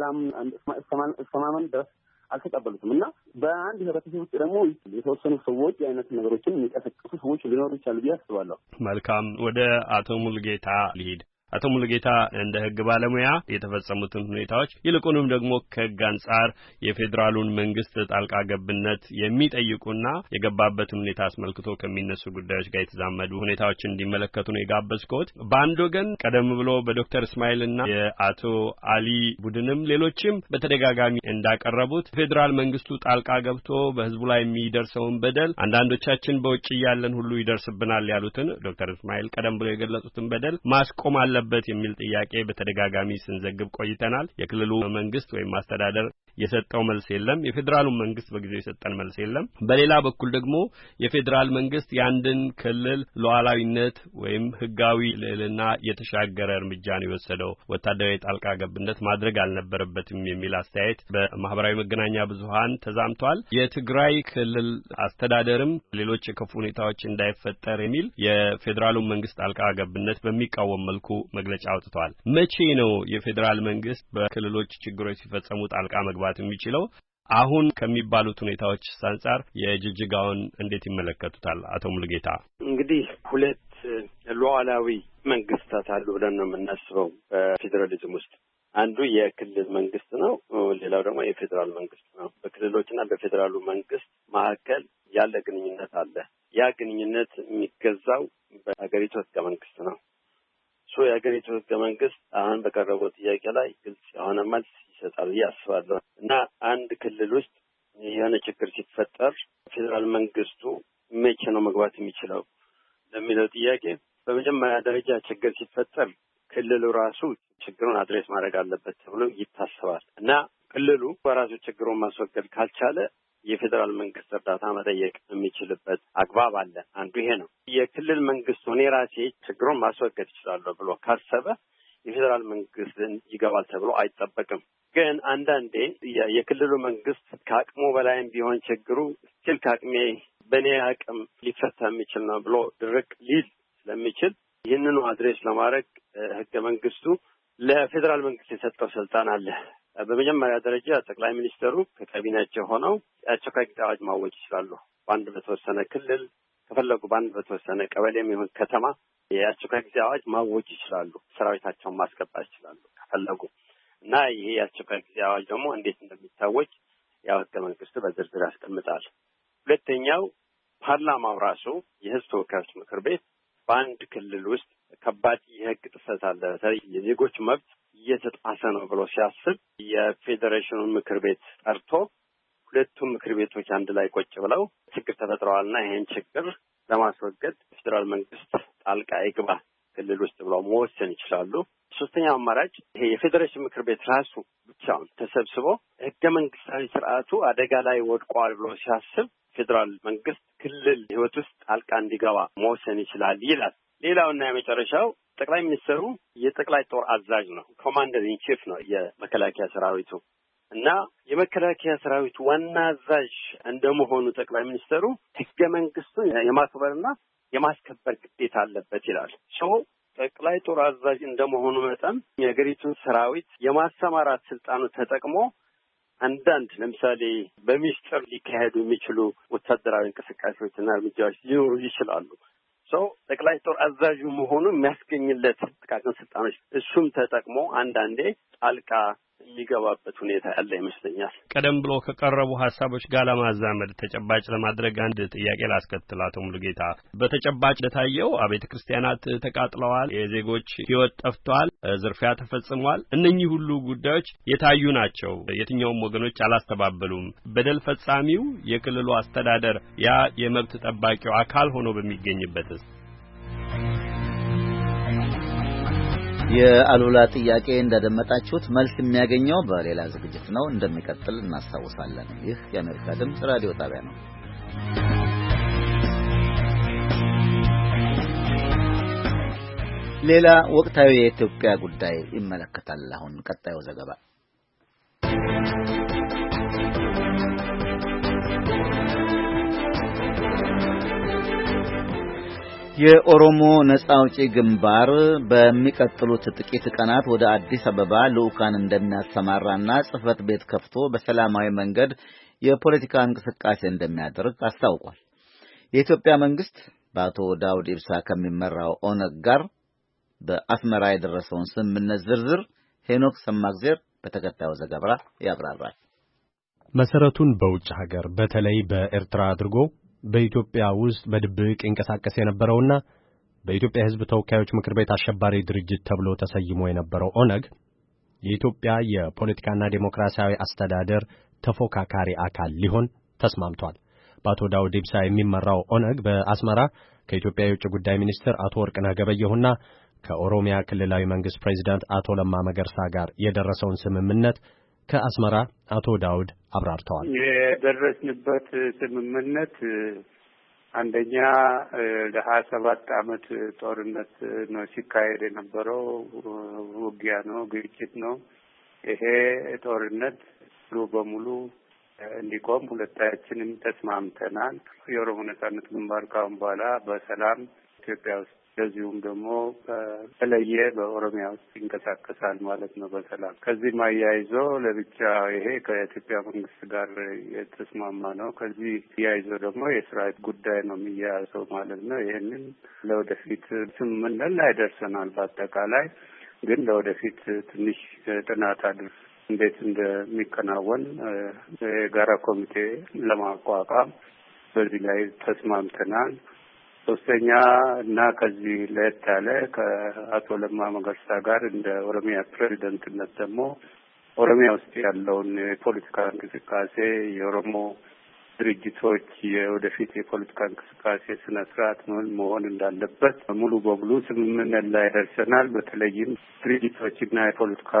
U: እስከማመን ድረስ አልተቀበሉትም። እና በአንድ ህብረተሰብ ውስጥ ደግሞ የተወሰኑ ሰዎች አይነት ነገሮችን የሚቀሰቅሱ ሰዎች ሊኖሩ ይችላሉ ብዬ አስባለሁ።
T: መልካም፣ ወደ አቶ ሙሉጌታ ልሂድ። አቶ ሙሉጌታ እንደ ህግ ባለሙያ የተፈጸሙትን ሁኔታዎች ይልቁንም ደግሞ ከህግ አንጻር የፌዴራሉን መንግስት ጣልቃ ገብነት የሚጠይቁና የገባበትን ሁኔታ አስመልክቶ ከሚነሱ ጉዳዮች ጋር የተዛመዱ ሁኔታዎችን እንዲመለከቱ ነው የጋበዝኩት። በአንድ ወገን ቀደም ብሎ በዶክተር እስማኤልና የአቶ አሊ ቡድንም ሌሎችም በተደጋጋሚ እንዳቀረቡት ፌዴራል መንግስቱ ጣልቃ ገብቶ በህዝቡ ላይ የሚደርሰውን በደል አንዳንዶቻችን በውጭ ያለን ሁሉ ይደርስብናል ያሉትን ዶክተር እስማኤል ቀደም ብሎ የገለጹትን በደል ማስቆም በት የሚል ጥያቄ በተደጋጋሚ ስንዘግብ ቆይተናል። የክልሉ መንግስት ወይም አስተዳደር የሰጠው መልስ የለም። የፌዴራሉ መንግስት በጊዜው የሰጠን መልስ የለም። በሌላ በኩል ደግሞ የፌዴራል መንግስት ያንድን ክልል ሉዓላዊነት ወይም ህጋዊ ልዕልና የተሻገረ እርምጃ ነው የወሰደው፣ ወታደራዊ ጣልቃ ገብነት ማድረግ አልነበረበትም የሚል አስተያየት በማህበራዊ መገናኛ ብዙሃን ተዛምቷል። የትግራይ ክልል አስተዳደርም ሌሎች የከፉ ሁኔታዎች እንዳይፈጠር የሚል የፌዴራሉ መንግስት ጣልቃ ገብነት በሚቃወም መልኩ መግለጫ አውጥቷል። መቼ ነው የፌዴራል መንግስት በክልሎች ችግሮች ሲፈጸሙ ጣልቃ መግባት የሚችለው? አሁን ከሚባሉት ሁኔታዎች አንጻር የጅጅጋውን እንዴት ይመለከቱታል አቶ ሙሉጌታ?
G: እንግዲህ ሁለት ሉዓላዊ መንግስታት አሉ ብለን ነው የምናስበው በፌዴራሊዝም ውስጥ። አንዱ የክልል መንግስት ነው፣ ሌላው ደግሞ የፌዴራል መንግስት ነው። በክልሎችና በፌዴራሉ መንግስት መካከል ያለ ግንኙነት አለ። ያ ግንኙነት የሚገዛው በሀገሪቱ ህገ መንግስት ነው። የሀገሪቱ ህገ መንግስት አሁን በቀረበው ጥያቄ ላይ ግልጽ የሆነ መልስ ይሰጣል ብዬ አስባለሁ። እና አንድ ክልል ውስጥ የሆነ ችግር ሲፈጠር ፌዴራል መንግስቱ መቼ ነው መግባት የሚችለው ለሚለው ጥያቄ በመጀመሪያ ደረጃ ችግር ሲፈጠር ክልሉ ራሱ ችግሩን አድሬስ ማድረግ አለበት ተብሎ ይታሰባል። እና ክልሉ በራሱ ችግሩን ማስወገድ ካልቻለ የፌዴራል መንግስት እርዳታ መጠየቅ የሚችልበት አግባብ አለ። አንዱ ይሄ ነው። የክልል መንግስት እኔ ራሴ ችግሩን ማስወገድ እችላለሁ ብሎ ካሰበ የፌዴራል መንግስትን ይገባል ተብሎ አይጠበቅም። ግን አንዳንዴ የክልሉ መንግስት ከአቅሙ በላይም ቢሆን ችግሩ ስቲል ከአቅሜ በእኔ አቅም ሊፈታ የሚችል ነው ብሎ ድርቅ ሊል ስለሚችል ይህንኑ አድሬስ ለማድረግ ህገ መንግስቱ ለፌዴራል መንግስት የሰጠው ስልጣን አለ። በመጀመሪያ ደረጃ ጠቅላይ ሚኒስትሩ ከካቢኔያቸው ሆነው የአስቸኳይ ጊዜ አዋጅ ማወጅ ይችላሉ። በአንድ በተወሰነ ክልል ከፈለጉ በአንድ በተወሰነ ቀበሌም ይሁን ከተማ የአስቸኳይ ጊዜ አዋጅ ማወጅ ይችላሉ። ሰራዊታቸውን ማስገባት ይችላሉ ከፈለጉ እና ይሄ የአስቸኳይ ጊዜ አዋጅ ደግሞ እንዴት እንደሚታወጅ ያው ህገ መንግስቱ በዝርዝር ያስቀምጣል። ሁለተኛው ፓርላማው ራሱ የህዝብ ተወካዮች ምክር ቤት በአንድ ክልል ውስጥ ከባድ የህግ ጥሰት አለ፣ በተለይ የዜጎች መብት እየተጣሰ ነው ብሎ ሲያስብ የፌዴሬሽኑን ምክር ቤት ጠርቶ ሁለቱም ምክር ቤቶች አንድ ላይ ቁጭ ብለው ችግር ተፈጥረዋልና ይሄን ችግር ለማስወገድ ፌዴራል መንግስት ጣልቃ ይግባ ክልል ውስጥ ብለው መወሰን ይችላሉ። ሶስተኛው አማራጭ ይሄ የፌዴሬሽን ምክር ቤት ራሱ ብቻውን ተሰብስቦ ህገ መንግስታዊ ስርዓቱ አደጋ ላይ ወድቋል ብሎ ሲያስብ ፌዴራል መንግስት ክልል ህይወት ውስጥ ጣልቃ እንዲገባ መወሰን ይችላል ይላል። ሌላውና የመጨረሻው ጠቅላይ ሚኒስትሩ የጠቅላይ ጦር አዛዥ ነው፣ ኮማንደር ኢን ቺፍ ነው የመከላከያ ሰራዊቱ እና የመከላከያ ሰራዊቱ ዋና አዛዥ እንደመሆኑ ጠቅላይ ሚኒስትሩ ህገ መንግስቱን የማክበርና የማስከበር ግዴታ አለበት ይላል። ጠቅላይ ጦር አዛዥ እንደመሆኑ መጠን የሀገሪቱን ሰራዊት የማሰማራት ስልጣኑ ተጠቅሞ አንዳንድ ለምሳሌ በሚስጥር ሊካሄዱ የሚችሉ ወታደራዊ እንቅስቃሴዎችና እርምጃዎች ሊኖሩ ይችላሉ። ጠቅላይ ጦር አዛዡ መሆኑ የሚያስገኝለት ጥቃቅን ስልጣኖች እሱም ተጠቅሞ አንዳንዴ ጣልቃ የሚገባበት ሁኔታ ያለ ይመስለኛል።
T: ቀደም ብሎ ከቀረቡ ሀሳቦች ጋር ለማዛመድ ተጨባጭ ለማድረግ አንድ ጥያቄ ላስከትል። አቶ ሙሉጌታ፣ በተጨባጭ እንደታየው አብያተ ክርስቲያናት ተቃጥለዋል፣ የዜጎች ህይወት ጠፍቷል፣ ዝርፊያ ተፈጽሟል። እነኚህ ሁሉ ጉዳዮች የታዩ ናቸው። የትኛውም ወገኖች አላስተባበሉም። በደል ፈጻሚው የክልሉ አስተዳደር ያ የመብት ጠባቂው አካል ሆኖ በሚገኝበትስ?
B: የአሉላ ጥያቄ እንደደመጣችሁት መልስ የሚያገኘው በሌላ ዝግጅት ነው። እንደሚቀጥል እናስታውሳለን። ይህ የአሜሪካ ድምፅ ራዲዮ ጣቢያ ነው። ሌላ ወቅታዊ የኢትዮጵያ ጉዳይ ይመለከታል። አሁን ቀጣዩ ዘገባ የኦሮሞ ነጻ አውጪ ግንባር በሚቀጥሉት ጥቂት ቀናት ወደ አዲስ አበባ ልኡካን እንደሚያሰማራና ጽህፈት ቤት ከፍቶ በሰላማዊ መንገድ የፖለቲካ እንቅስቃሴ እንደሚያደርግ አስታውቋል። የኢትዮጵያ መንግስት በአቶ ዳውድ ኢብሳ ከሚመራው ኦነግ ጋር በአስመራ የደረሰውን ስምምነት ዝርዝር ሄኖክ ሰማግዜር በተከታዩ ዘገባ ያብራራል።
E: መሰረቱን በውጭ ሀገር በተለይ በኤርትራ አድርጎ በኢትዮጵያ ውስጥ በድብቅ ይንቀሳቀስ የነበረውና በኢትዮጵያ ሕዝብ ተወካዮች ምክር ቤት አሸባሪ ድርጅት ተብሎ ተሰይሞ የነበረው ኦነግ የኢትዮጵያ የፖለቲካና ዴሞክራሲያዊ አስተዳደር ተፎካካሪ አካል ሊሆን ተስማምቷል። በአቶ ዳውድ ኢብሳ የሚመራው ኦነግ በአስመራ ከኢትዮጵያ የውጭ ጉዳይ ሚኒስትር አቶ ወርቅነህ ገበየሁና ከኦሮሚያ ክልላዊ መንግስት ፕሬዝዳንት አቶ ለማ መገርሳ ጋር የደረሰውን ስምምነት ከአስመራ አቶ ዳውድ አብራርተዋል።
V: የደረስንበት ስምምነት አንደኛ ለ27 ዓመት ጦርነት ነው ሲካሄድ የነበረው፣ ውጊያ ነው፣ ግጭት ነው። ይሄ ጦርነት ሙሉ በሙሉ እንዲቆም ሁለታችንም ተስማምተናል። የኦሮሞ ነጻነት ግንባር ካሁን በኋላ በሰላም ኢትዮጵያ ውስጥ ለዚሁም ደግሞ በተለየ በኦሮሚያ ውስጥ ይንቀሳቀሳል ማለት ነው በሰላም። ከዚህ ማያይዞ ለብቻ ይሄ ከኢትዮጵያ መንግስት ጋር የተስማማ ነው። ከዚህ ያይዞ ደግሞ የስርዓት ጉዳይ ነው የሚያያዘው ማለት ነው። ይህንን ለወደፊት ስምምነት ላይ ደርሰናል። በአጠቃላይ ግን ለወደፊት ትንሽ ጥናት አድርግ እንዴት እንደሚከናወን የጋራ ኮሚቴ ለማቋቋም በዚህ ላይ ተስማምተናል። ሶስተኛ እና ከዚህ ለየት ያለ ከአቶ ለማ መገርሳ ጋር እንደ ኦሮሚያ ፕሬዚደንትነት ደግሞ ኦሮሚያ ውስጥ ያለውን የፖለቲካ እንቅስቃሴ የኦሮሞ ድርጅቶች የወደፊት የፖለቲካ እንቅስቃሴ ስነ ስርዓት መሆን እንዳለበት ሙሉ በሙሉ ስምምነት ላይ ደርሰናል። በተለይም ድርጅቶችና የፖለቲካ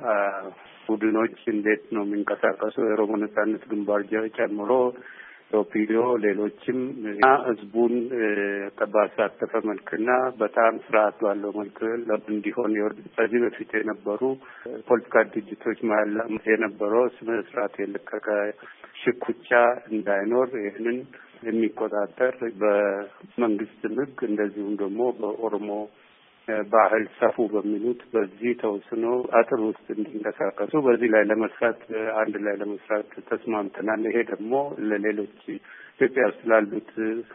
V: ቡድኖች እንዴት ነው የሚንቀሳቀሱ የኦሮሞ ነጻነት ግንባር ጨምሮ ኦፒዲዮ ሌሎችም ህዝቡን ባሳተፈ መልክና በጣም ስርዓት ባለው መልክ እንዲሆን ከዚህ በፊት የነበሩ ፖለቲካ ድርጅቶች መሀል የነበረው ስነ ስርዓት የለቀቀ ሽኩቻ እንዳይኖር ይህንን የሚቆጣጠር በመንግስት ህግ እንደዚሁም ደግሞ በኦሮሞ ባህል ሰፉ በሚሉት በዚህ ተወስኖ አጥር ውስጥ እንዲንቀሳቀሱ በዚህ ላይ ለመስራት አንድ ላይ ለመስራት ተስማምተናል። ይሄ ደግሞ ለሌሎች ኢትዮጵያ ውስጥ ላሉት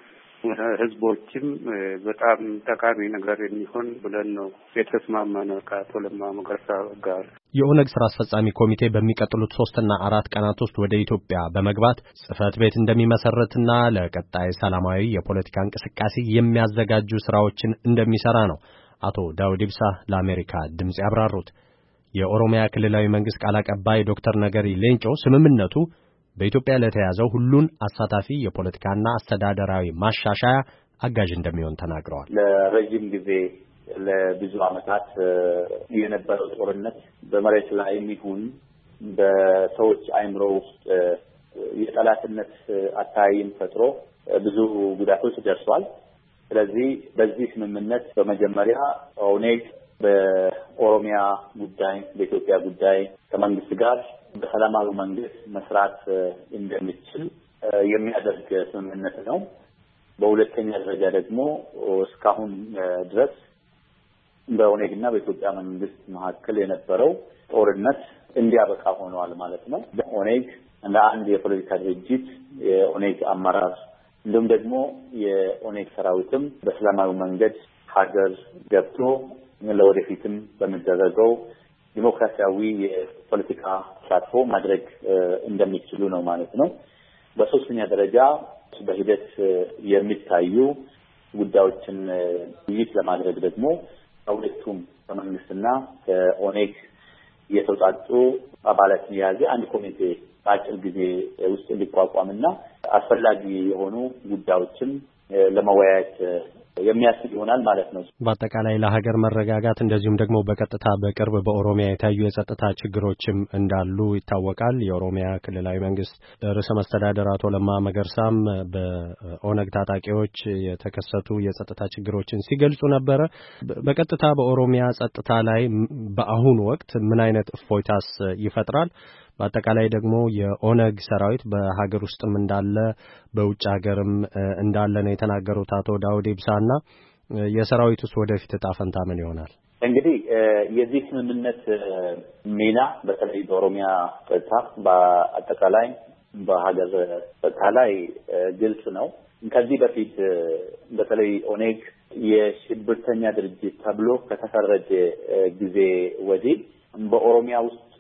V: ህዝቦችም በጣም ጠቃሚ ነገር የሚሆን ብለን ነው የተስማማነው ከአቶ ለማ መገርሳ ጋር።
E: የኦነግ ስራ አስፈጻሚ ኮሚቴ በሚቀጥሉት 3 እና 4 ቀናት ውስጥ ወደ ኢትዮጵያ በመግባት ጽህፈት ቤት እንደሚመሰርትና ለቀጣይ ሰላማዊ የፖለቲካ እንቅስቃሴ የሚያዘጋጁ ስራዎችን እንደሚሰራ ነው አቶ ዳውድ ኢብሳ ለአሜሪካ ድምጽ ያብራሩት። የኦሮሚያ ክልላዊ መንግስት ቃል አቀባይ ዶክተር ነገሪ ሌንጮ ስምምነቱ በኢትዮጵያ ለተያዘው ሁሉን አሳታፊ የፖለቲካና አስተዳደራዊ ማሻሻያ አጋዥ እንደሚሆን ተናግረዋል።
D: ለረጅም ጊዜ ለብዙ ዓመታት የነበረው ጦርነት በመሬት ላይ ይሁን በሰዎች አእምሮ ውስጥ የጠላትነት አታይም ፈጥሮ ብዙ ጉዳቶች ደርሷል። ስለዚህ በዚህ ስምምነት በመጀመሪያ ኦነግ በኦሮሚያ ጉዳይ በኢትዮጵያ ጉዳይ ከመንግስት ጋር በሰላማዊ መንገድ መስራት እንደሚችል የሚያደርግ ስምምነት ነው። በሁለተኛ ደረጃ ደግሞ እስካሁን ድረስ በኦነግና በኢትዮጵያ መንግስት መካከል የነበረው ጦርነት እንዲያበቃ ሆኗል ማለት ነው። ኦነግ እንደ አንድ የፖለቲካ ድርጅት የኦነግ አመራር እንደውም ደግሞ የኦነግ ሰራዊትም በሰላማዊ መንገድ ሀገር ገብቶ ለወደፊትም በሚደረገው ዲሞክራሲያዊ የፖለቲካ ተሳትፎ ማድረግ እንደሚችሉ ነው ማለት ነው። በሶስተኛ ደረጃ በሂደት የሚታዩ ጉዳዮችን ውይይት ለማድረግ ደግሞ ሁለቱም በመንግስትና ከኦነግ የተውጣጡ አባላትን የያዘ አንድ ኮሚቴ በአጭር ጊዜ ውስጥ እንዲቋቋምና አስፈላጊ የሆኑ ጉዳዮችን ለመወያየት የሚያስችል ይሆናል ማለት ነው።
E: በአጠቃላይ ለሀገር መረጋጋት እንደዚሁም ደግሞ በቀጥታ በቅርብ በኦሮሚያ የታዩ የጸጥታ ችግሮችም እንዳሉ ይታወቃል። የኦሮሚያ ክልላዊ መንግስት ርዕሰ መስተዳድር አቶ ለማ መገርሳም በኦነግ ታጣቂዎች የተከሰቱ የጸጥታ ችግሮችን ሲገልጹ ነበረ። በቀጥታ በኦሮሚያ ጸጥታ ላይ በአሁኑ ወቅት ምን አይነት እፎይታስ ይፈጥራል? በአጠቃላይ ደግሞ የኦነግ ሰራዊት በሀገር ውስጥም እንዳለ በውጭ ሀገርም እንዳለ ነው የተናገሩት አቶ ዳውድ ኢብሳና የሰራዊቱስ ወደፊት ዕጣ ፈንታ ምን ይሆናል?
D: እንግዲህ የዚህ ስምምነት ሚና በተለይ በኦሮሚያ ጸጥታ በአጠቃላይ በሀገር ጸጥታ ላይ ግልጽ ነው። ከዚህ በፊት በተለይ ኦነግ የሽብርተኛ ድርጅት ተብሎ ከተፈረጀ ጊዜ ወዲህ በኦሮሚያ ውስጥ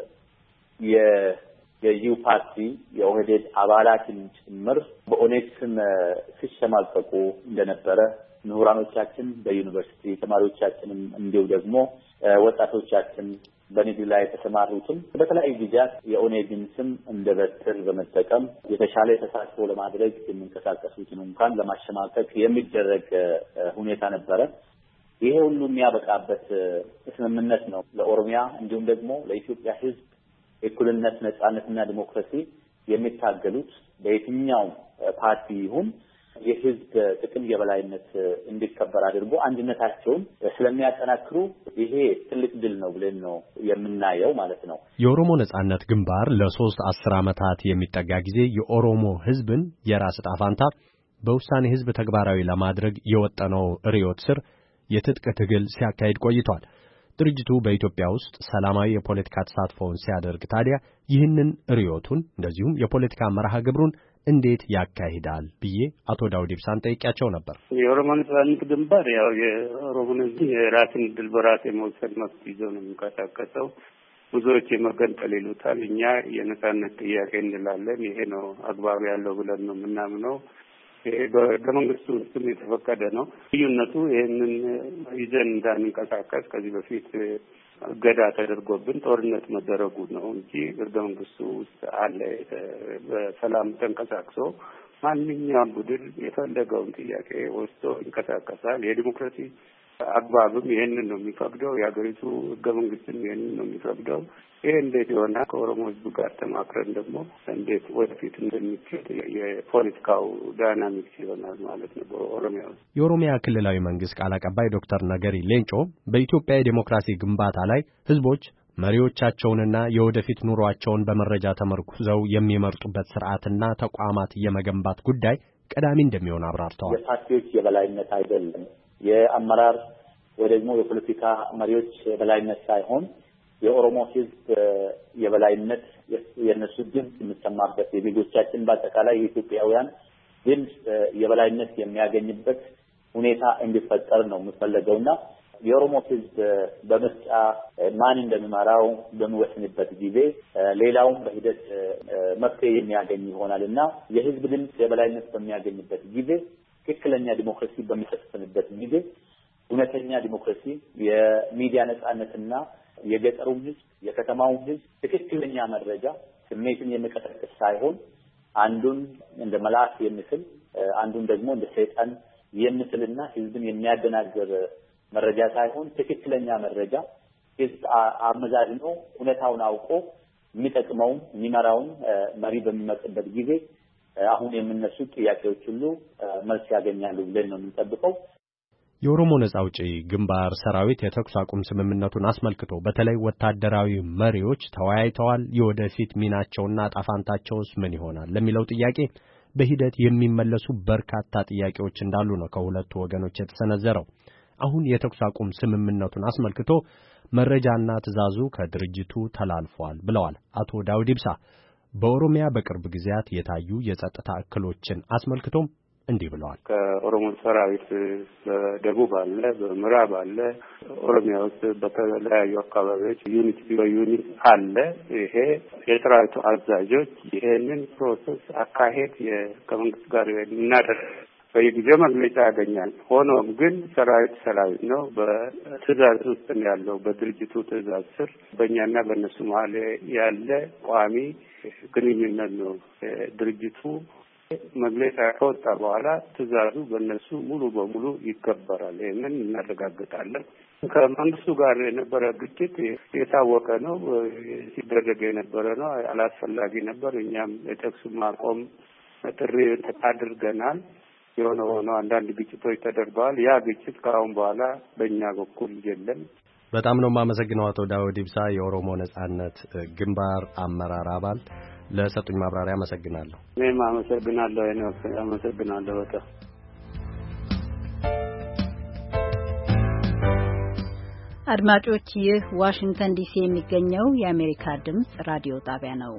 D: የገዢው ፓርቲ የኦህዴድ አባላትን ጭምር በኦነግ ስም ሲሸማቀቁ እንደነበረ ምሁራኖቻችን በዩኒቨርሲቲ ተማሪዎቻችንም እንዲሁ ደግሞ ወጣቶቻችን በንግድ ላይ የተሰማሩትም በተለያዩ ጊዜያት የኦነግን ስም እንደ በትር በመጠቀም የተሻለ ተሳትፎ ለማድረግ የሚንቀሳቀሱትን እንኳን ለማሸማቀቅ የሚደረግ ሁኔታ ነበረ። ይሄ ሁሉ የሚያበቃበት ስምምነት ነው። ለኦሮሚያ እንዲሁም ደግሞ ለኢትዮጵያ ሕዝብ እኩልነት፣ ነጻነትና ዲሞክራሲ የሚታገሉት በየትኛው ፓርቲ ይሁን የህዝብ ጥቅም የበላይነት እንዲከበር አድርጎ አንድነታቸውን ስለሚያጠናክሩ ይሄ ትልቅ ድል ነው ብለን ነው የምናየው ማለት ነው።
E: የኦሮሞ ነጻነት ግንባር ለ3 10 ዓመታት የሚጠጋ ጊዜ የኦሮሞ ህዝብን የራስ ዕጣ ፈንታ በውሳኔ ህዝብ ተግባራዊ ለማድረግ የወጠነው ርዕዮት ስር የትጥቅ ትግል ሲያካሂድ ቆይቷል። ድርጅቱ በኢትዮጵያ ውስጥ ሰላማዊ የፖለቲካ ተሳትፎውን ሲያደርግ ታዲያ ይህንን ርዕዮቱን እንደዚሁም የፖለቲካ መርሃ ግብሩን እንዴት ያካሂዳል ብዬ አቶ ዳውድ ኢብሳን ጠይቄያቸው ነበር።
V: የኦሮሞ ነጻነት ግንባር ያው የኦሮሞ ህዝብ የራስን ዕድል በራስ የመወሰን መብት ይዞ ነው የሚንቀሳቀሰው። ብዙዎች የመገንጠል ይሉታል፣ እኛ የነጻነት ጥያቄ እንላለን። ይሄ ነው አግባብ ያለው ብለን ነው የምናምነው። በሕገ መንግስቱ ውስጥም የተፈቀደ ነው። ልዩነቱ ይህንን ይዘን እንዳንንቀሳቀስ ከዚህ በፊት እገዳ ተደርጎብን ጦርነት መደረጉ ነው እንጂ ህገ መንግስቱ ውስጥ አለ በሰላም ተንቀሳቅሶ ማንኛውም ቡድን የፈለገውን ጥያቄ ወስዶ ይንቀሳቀሳል። የዲሞክራሲ አግባብም ይሄንን ነው የሚፈቅደው። የሀገሪቱ ህገ መንግስትም ይሄንን ነው የሚፈቅደው። ይሄ እንዴት ይሆናል? ከኦሮሞ ህዝብ ጋር ተማክረን ደግሞ እንዴት ወደፊት እንደሚሄድ የፖለቲካው ዳይናሚክስ ይሆናል ማለት ነው በኦሮሚያ ውስጥ።
E: የኦሮሚያ ክልላዊ መንግስት ቃል አቀባይ ዶክተር ነገሪ ሌንጮ በኢትዮጵያ የዲሞክራሲ ግንባታ ላይ ህዝቦች መሪዎቻቸውንና የወደፊት ኑሯቸውን በመረጃ ተመርኩዘው የሚመርጡበት ስርዓትና ተቋማት የመገንባት ጉዳይ ቀዳሚ እንደሚሆን አብራርተዋል።
D: የፓርቲዎች የበላይነት አይደለም፣ የአመራር ወይ ደግሞ የፖለቲካ መሪዎች የበላይነት ሳይሆን የኦሮሞ ህዝብ የበላይነት የነሱ ድምፅ የሚሰማበት የዜጎቻችን በአጠቃላይ የኢትዮጵያውያን ድምፅ የበላይነት የሚያገኝበት ሁኔታ እንዲፈጠር ነው የሚፈለገውና የኦሮሞ ህዝብ በምርጫ ማን እንደሚመራው በሚወስንበት ጊዜ ሌላውም በሂደት መፍትሄ የሚያገኝ ይሆናልና የህዝብ ድምፅ የበላይነት በሚያገኝበት ጊዜ ትክክለኛ ዲሞክራሲ በሚሰፍንበት ጊዜ እውነተኛ ዲሞክራሲ የሚዲያ ነጻነትና የገጠሩም ህዝብ የከተማውም ህዝብ ትክክለኛ መረጃ ስሜትን የሚቀሰቅስ ሳይሆን አንዱን እንደ መልአክ የሚስል አንዱን ደግሞ እንደ ሰይጣን የሚስልና ህዝብን የሚያደናግር መረጃ ሳይሆን ትክክለኛ መረጃ ህዝብ አመዛዝኖ እውነታውን አውቆ የሚጠቅመውን የሚመራውን መሪ በሚመርጥበት ጊዜ አሁን የምነሱ ጥያቄዎች ሁሉ መልስ ያገኛሉ ብለን ነው የምንጠብቀው።
E: የኦሮሞ ነጻ አውጪ ግንባር ሰራዊት የተኩስ አቁም ስምምነቱን አስመልክቶ በተለይ ወታደራዊ መሪዎች ተወያይተዋል። የወደፊት ሚናቸውና ጣፋንታቸውስ ምን ይሆናል ለሚለው ጥያቄ በሂደት የሚመለሱ በርካታ ጥያቄዎች እንዳሉ ነው ከሁለቱ ወገኖች የተሰነዘረው። አሁን የተኩስ አቁም ስምምነቱን አስመልክቶ መረጃና ትዕዛዙ ከድርጅቱ ተላልፏል ብለዋል አቶ ዳውድ ኢብሳ። በኦሮሚያ በቅርብ ጊዜያት የታዩ የጸጥታ እክሎችን አስመልክቶም እንዲህ ብለዋል።
V: ከኦሮሞ ሰራዊት በደቡብ አለ፣ በምዕራብ አለ፣ ኦሮሚያ ውስጥ በተለያዩ አካባቢዎች በዩኒት አለ። ይሄ የሰራዊቱ አዛዦች ይሄንን ፕሮሰስ አካሄድ ከመንግስት ጋር እናደርግ በየጊዜው መግለጫ ያገኛል። ሆኖም ግን ሰራዊት ነው። በትዕዛዝ ውስጥ ያለው በድርጅቱ ትዕዛዝ ስር በእኛና በእነሱ መሀል ያለ ቋሚ ግንኙነት ነው። ድርጅቱ መግለጫ ከወጣ በኋላ ትዕዛዙ በእነሱ ሙሉ በሙሉ ይከበራል። ይህንን እናረጋግጣለን። ከመንግስቱ ጋር የነበረ ግጭት የታወቀ ነው፣ ሲደረግ የነበረ ነው፣ አላስፈላጊ ነበር። እኛም የተኩስ ማቆም ጥሪ አድርገናል። የሆነ ሆኖ አንዳንድ ግጭቶች ተደርገዋል። ያ ግጭት ከአሁን በኋላ በእኛ በኩል የለም።
E: በጣም ነው የማመሰግነው አቶ ዳውድ ኢብሳ የኦሮሞ ነጻነት ግንባር አመራር አባል ለሰጡኝ ማብራሪያ አመሰግናለሁ።
V: እኔም አመሰግናለሁ። አመሰግናለሁ በጣም።
A: አድማጮች፣ ይህ ዋሽንግተን ዲሲ የሚገኘው የአሜሪካ ድምጽ ራዲዮ ጣቢያ ነው።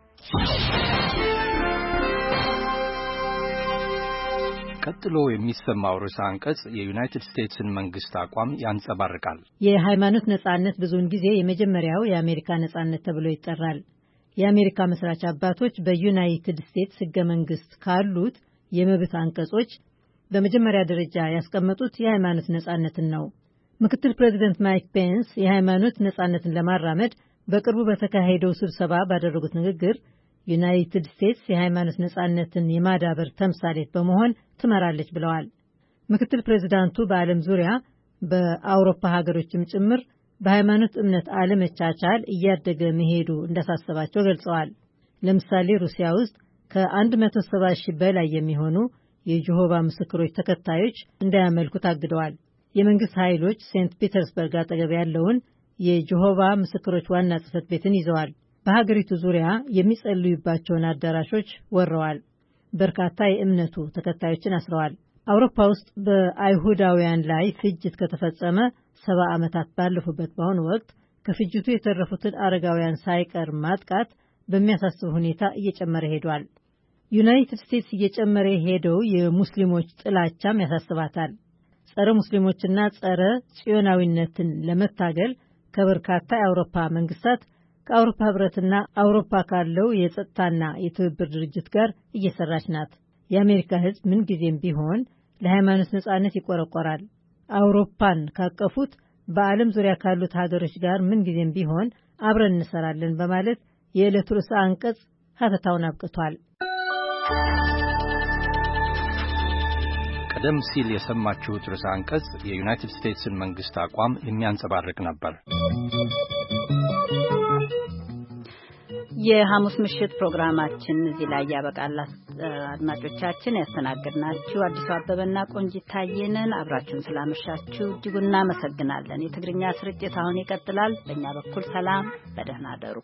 F: ቀጥሎ የሚሰማው ርዕሰ አንቀጽ የዩናይትድ ስቴትስን መንግስት አቋም ያንጸባርቃል።
I: የሃይማኖት ነጻነት ብዙውን ጊዜ የመጀመሪያው የአሜሪካ ነጻነት ተብሎ ይጠራል። የአሜሪካ መስራች አባቶች በዩናይትድ ስቴትስ ሕገ መንግስት ካሉት የመብት አንቀጾች በመጀመሪያ ደረጃ ያስቀመጡት የሃይማኖት ነጻነትን ነው። ምክትል ፕሬዚደንት ማይክ ፔንስ የሃይማኖት ነጻነትን ለማራመድ በቅርቡ በተካሄደው ስብሰባ ባደረጉት ንግግር ዩናይትድ ስቴትስ የሃይማኖት ነጻነትን የማዳበር ተምሳሌት በመሆን ትመራለች ብለዋል። ምክትል ፕሬዚዳንቱ በዓለም ዙሪያ በአውሮፓ ሀገሮችም ጭምር በሃይማኖት እምነት አለመቻቻል እያደገ መሄዱ እንዳሳሰባቸው ገልጸዋል። ለምሳሌ ሩሲያ ውስጥ ከ170 ሺህ በላይ የሚሆኑ የጀሆቫ ምስክሮች ተከታዮች እንዳያመልኩ ታግደዋል። የመንግስት ኃይሎች ሴንት ፒተርስበርግ አጠገብ ያለውን የጀሆቫ ምስክሮች ዋና ጽሕፈት ቤትን ይዘዋል። በሀገሪቱ ዙሪያ የሚጸልዩባቸውን አዳራሾች ወረዋል። በርካታ የእምነቱ ተከታዮችን አስረዋል። አውሮፓ ውስጥ በአይሁዳውያን ላይ ፍጅት ከተፈጸመ 70 ዓመታት ባለፉበት በአሁኑ ወቅት ከፍጅቱ የተረፉትን አረጋውያን ሳይቀር ማጥቃት በሚያሳስብ ሁኔታ እየጨመረ ሄዷል። ዩናይትድ ስቴትስ እየጨመረ ሄደው የሙስሊሞች ጥላቻም ያሳስባታል። ጸረ ሙስሊሞችና ጸረ ጽዮናዊነትን ለመታገል ከበርካታ የአውሮፓ መንግስታት ከአውሮፓ ህብረትና አውሮፓ ካለው የጸጥታና የትብብር ድርጅት ጋር እየሰራች ናት። የአሜሪካ ህዝብ ምንጊዜም ቢሆን ለሃይማኖት ነጻነት ይቆረቆራል። አውሮፓን ካቀፉት በዓለም ዙሪያ ካሉት ሀገሮች ጋር ምንጊዜም ቢሆን አብረን እንሰራለን በማለት የዕለቱ ርዕሰ አንቀጽ ሀተታውን አብቅቷል።
F: ቀደም ሲል የሰማችሁት ርዕሰ አንቀጽ የዩናይትድ ስቴትስን መንግስት አቋም የሚያንጸባርቅ ነበር።
A: የሐሙስ ምሽት ፕሮግራማችን እዚህ ላይ ያበቃል። አድማጮቻችን ያስተናግድናችሁ አዲሱ አበበና ቆንጂት ታየንን አብራችሁን ስላመሻችሁ እጅጉን እናመሰግናለን። የትግርኛ ስርጭት አሁን ይቀጥላል። በእኛ በኩል ሰላም፣ በደህና አደሩ።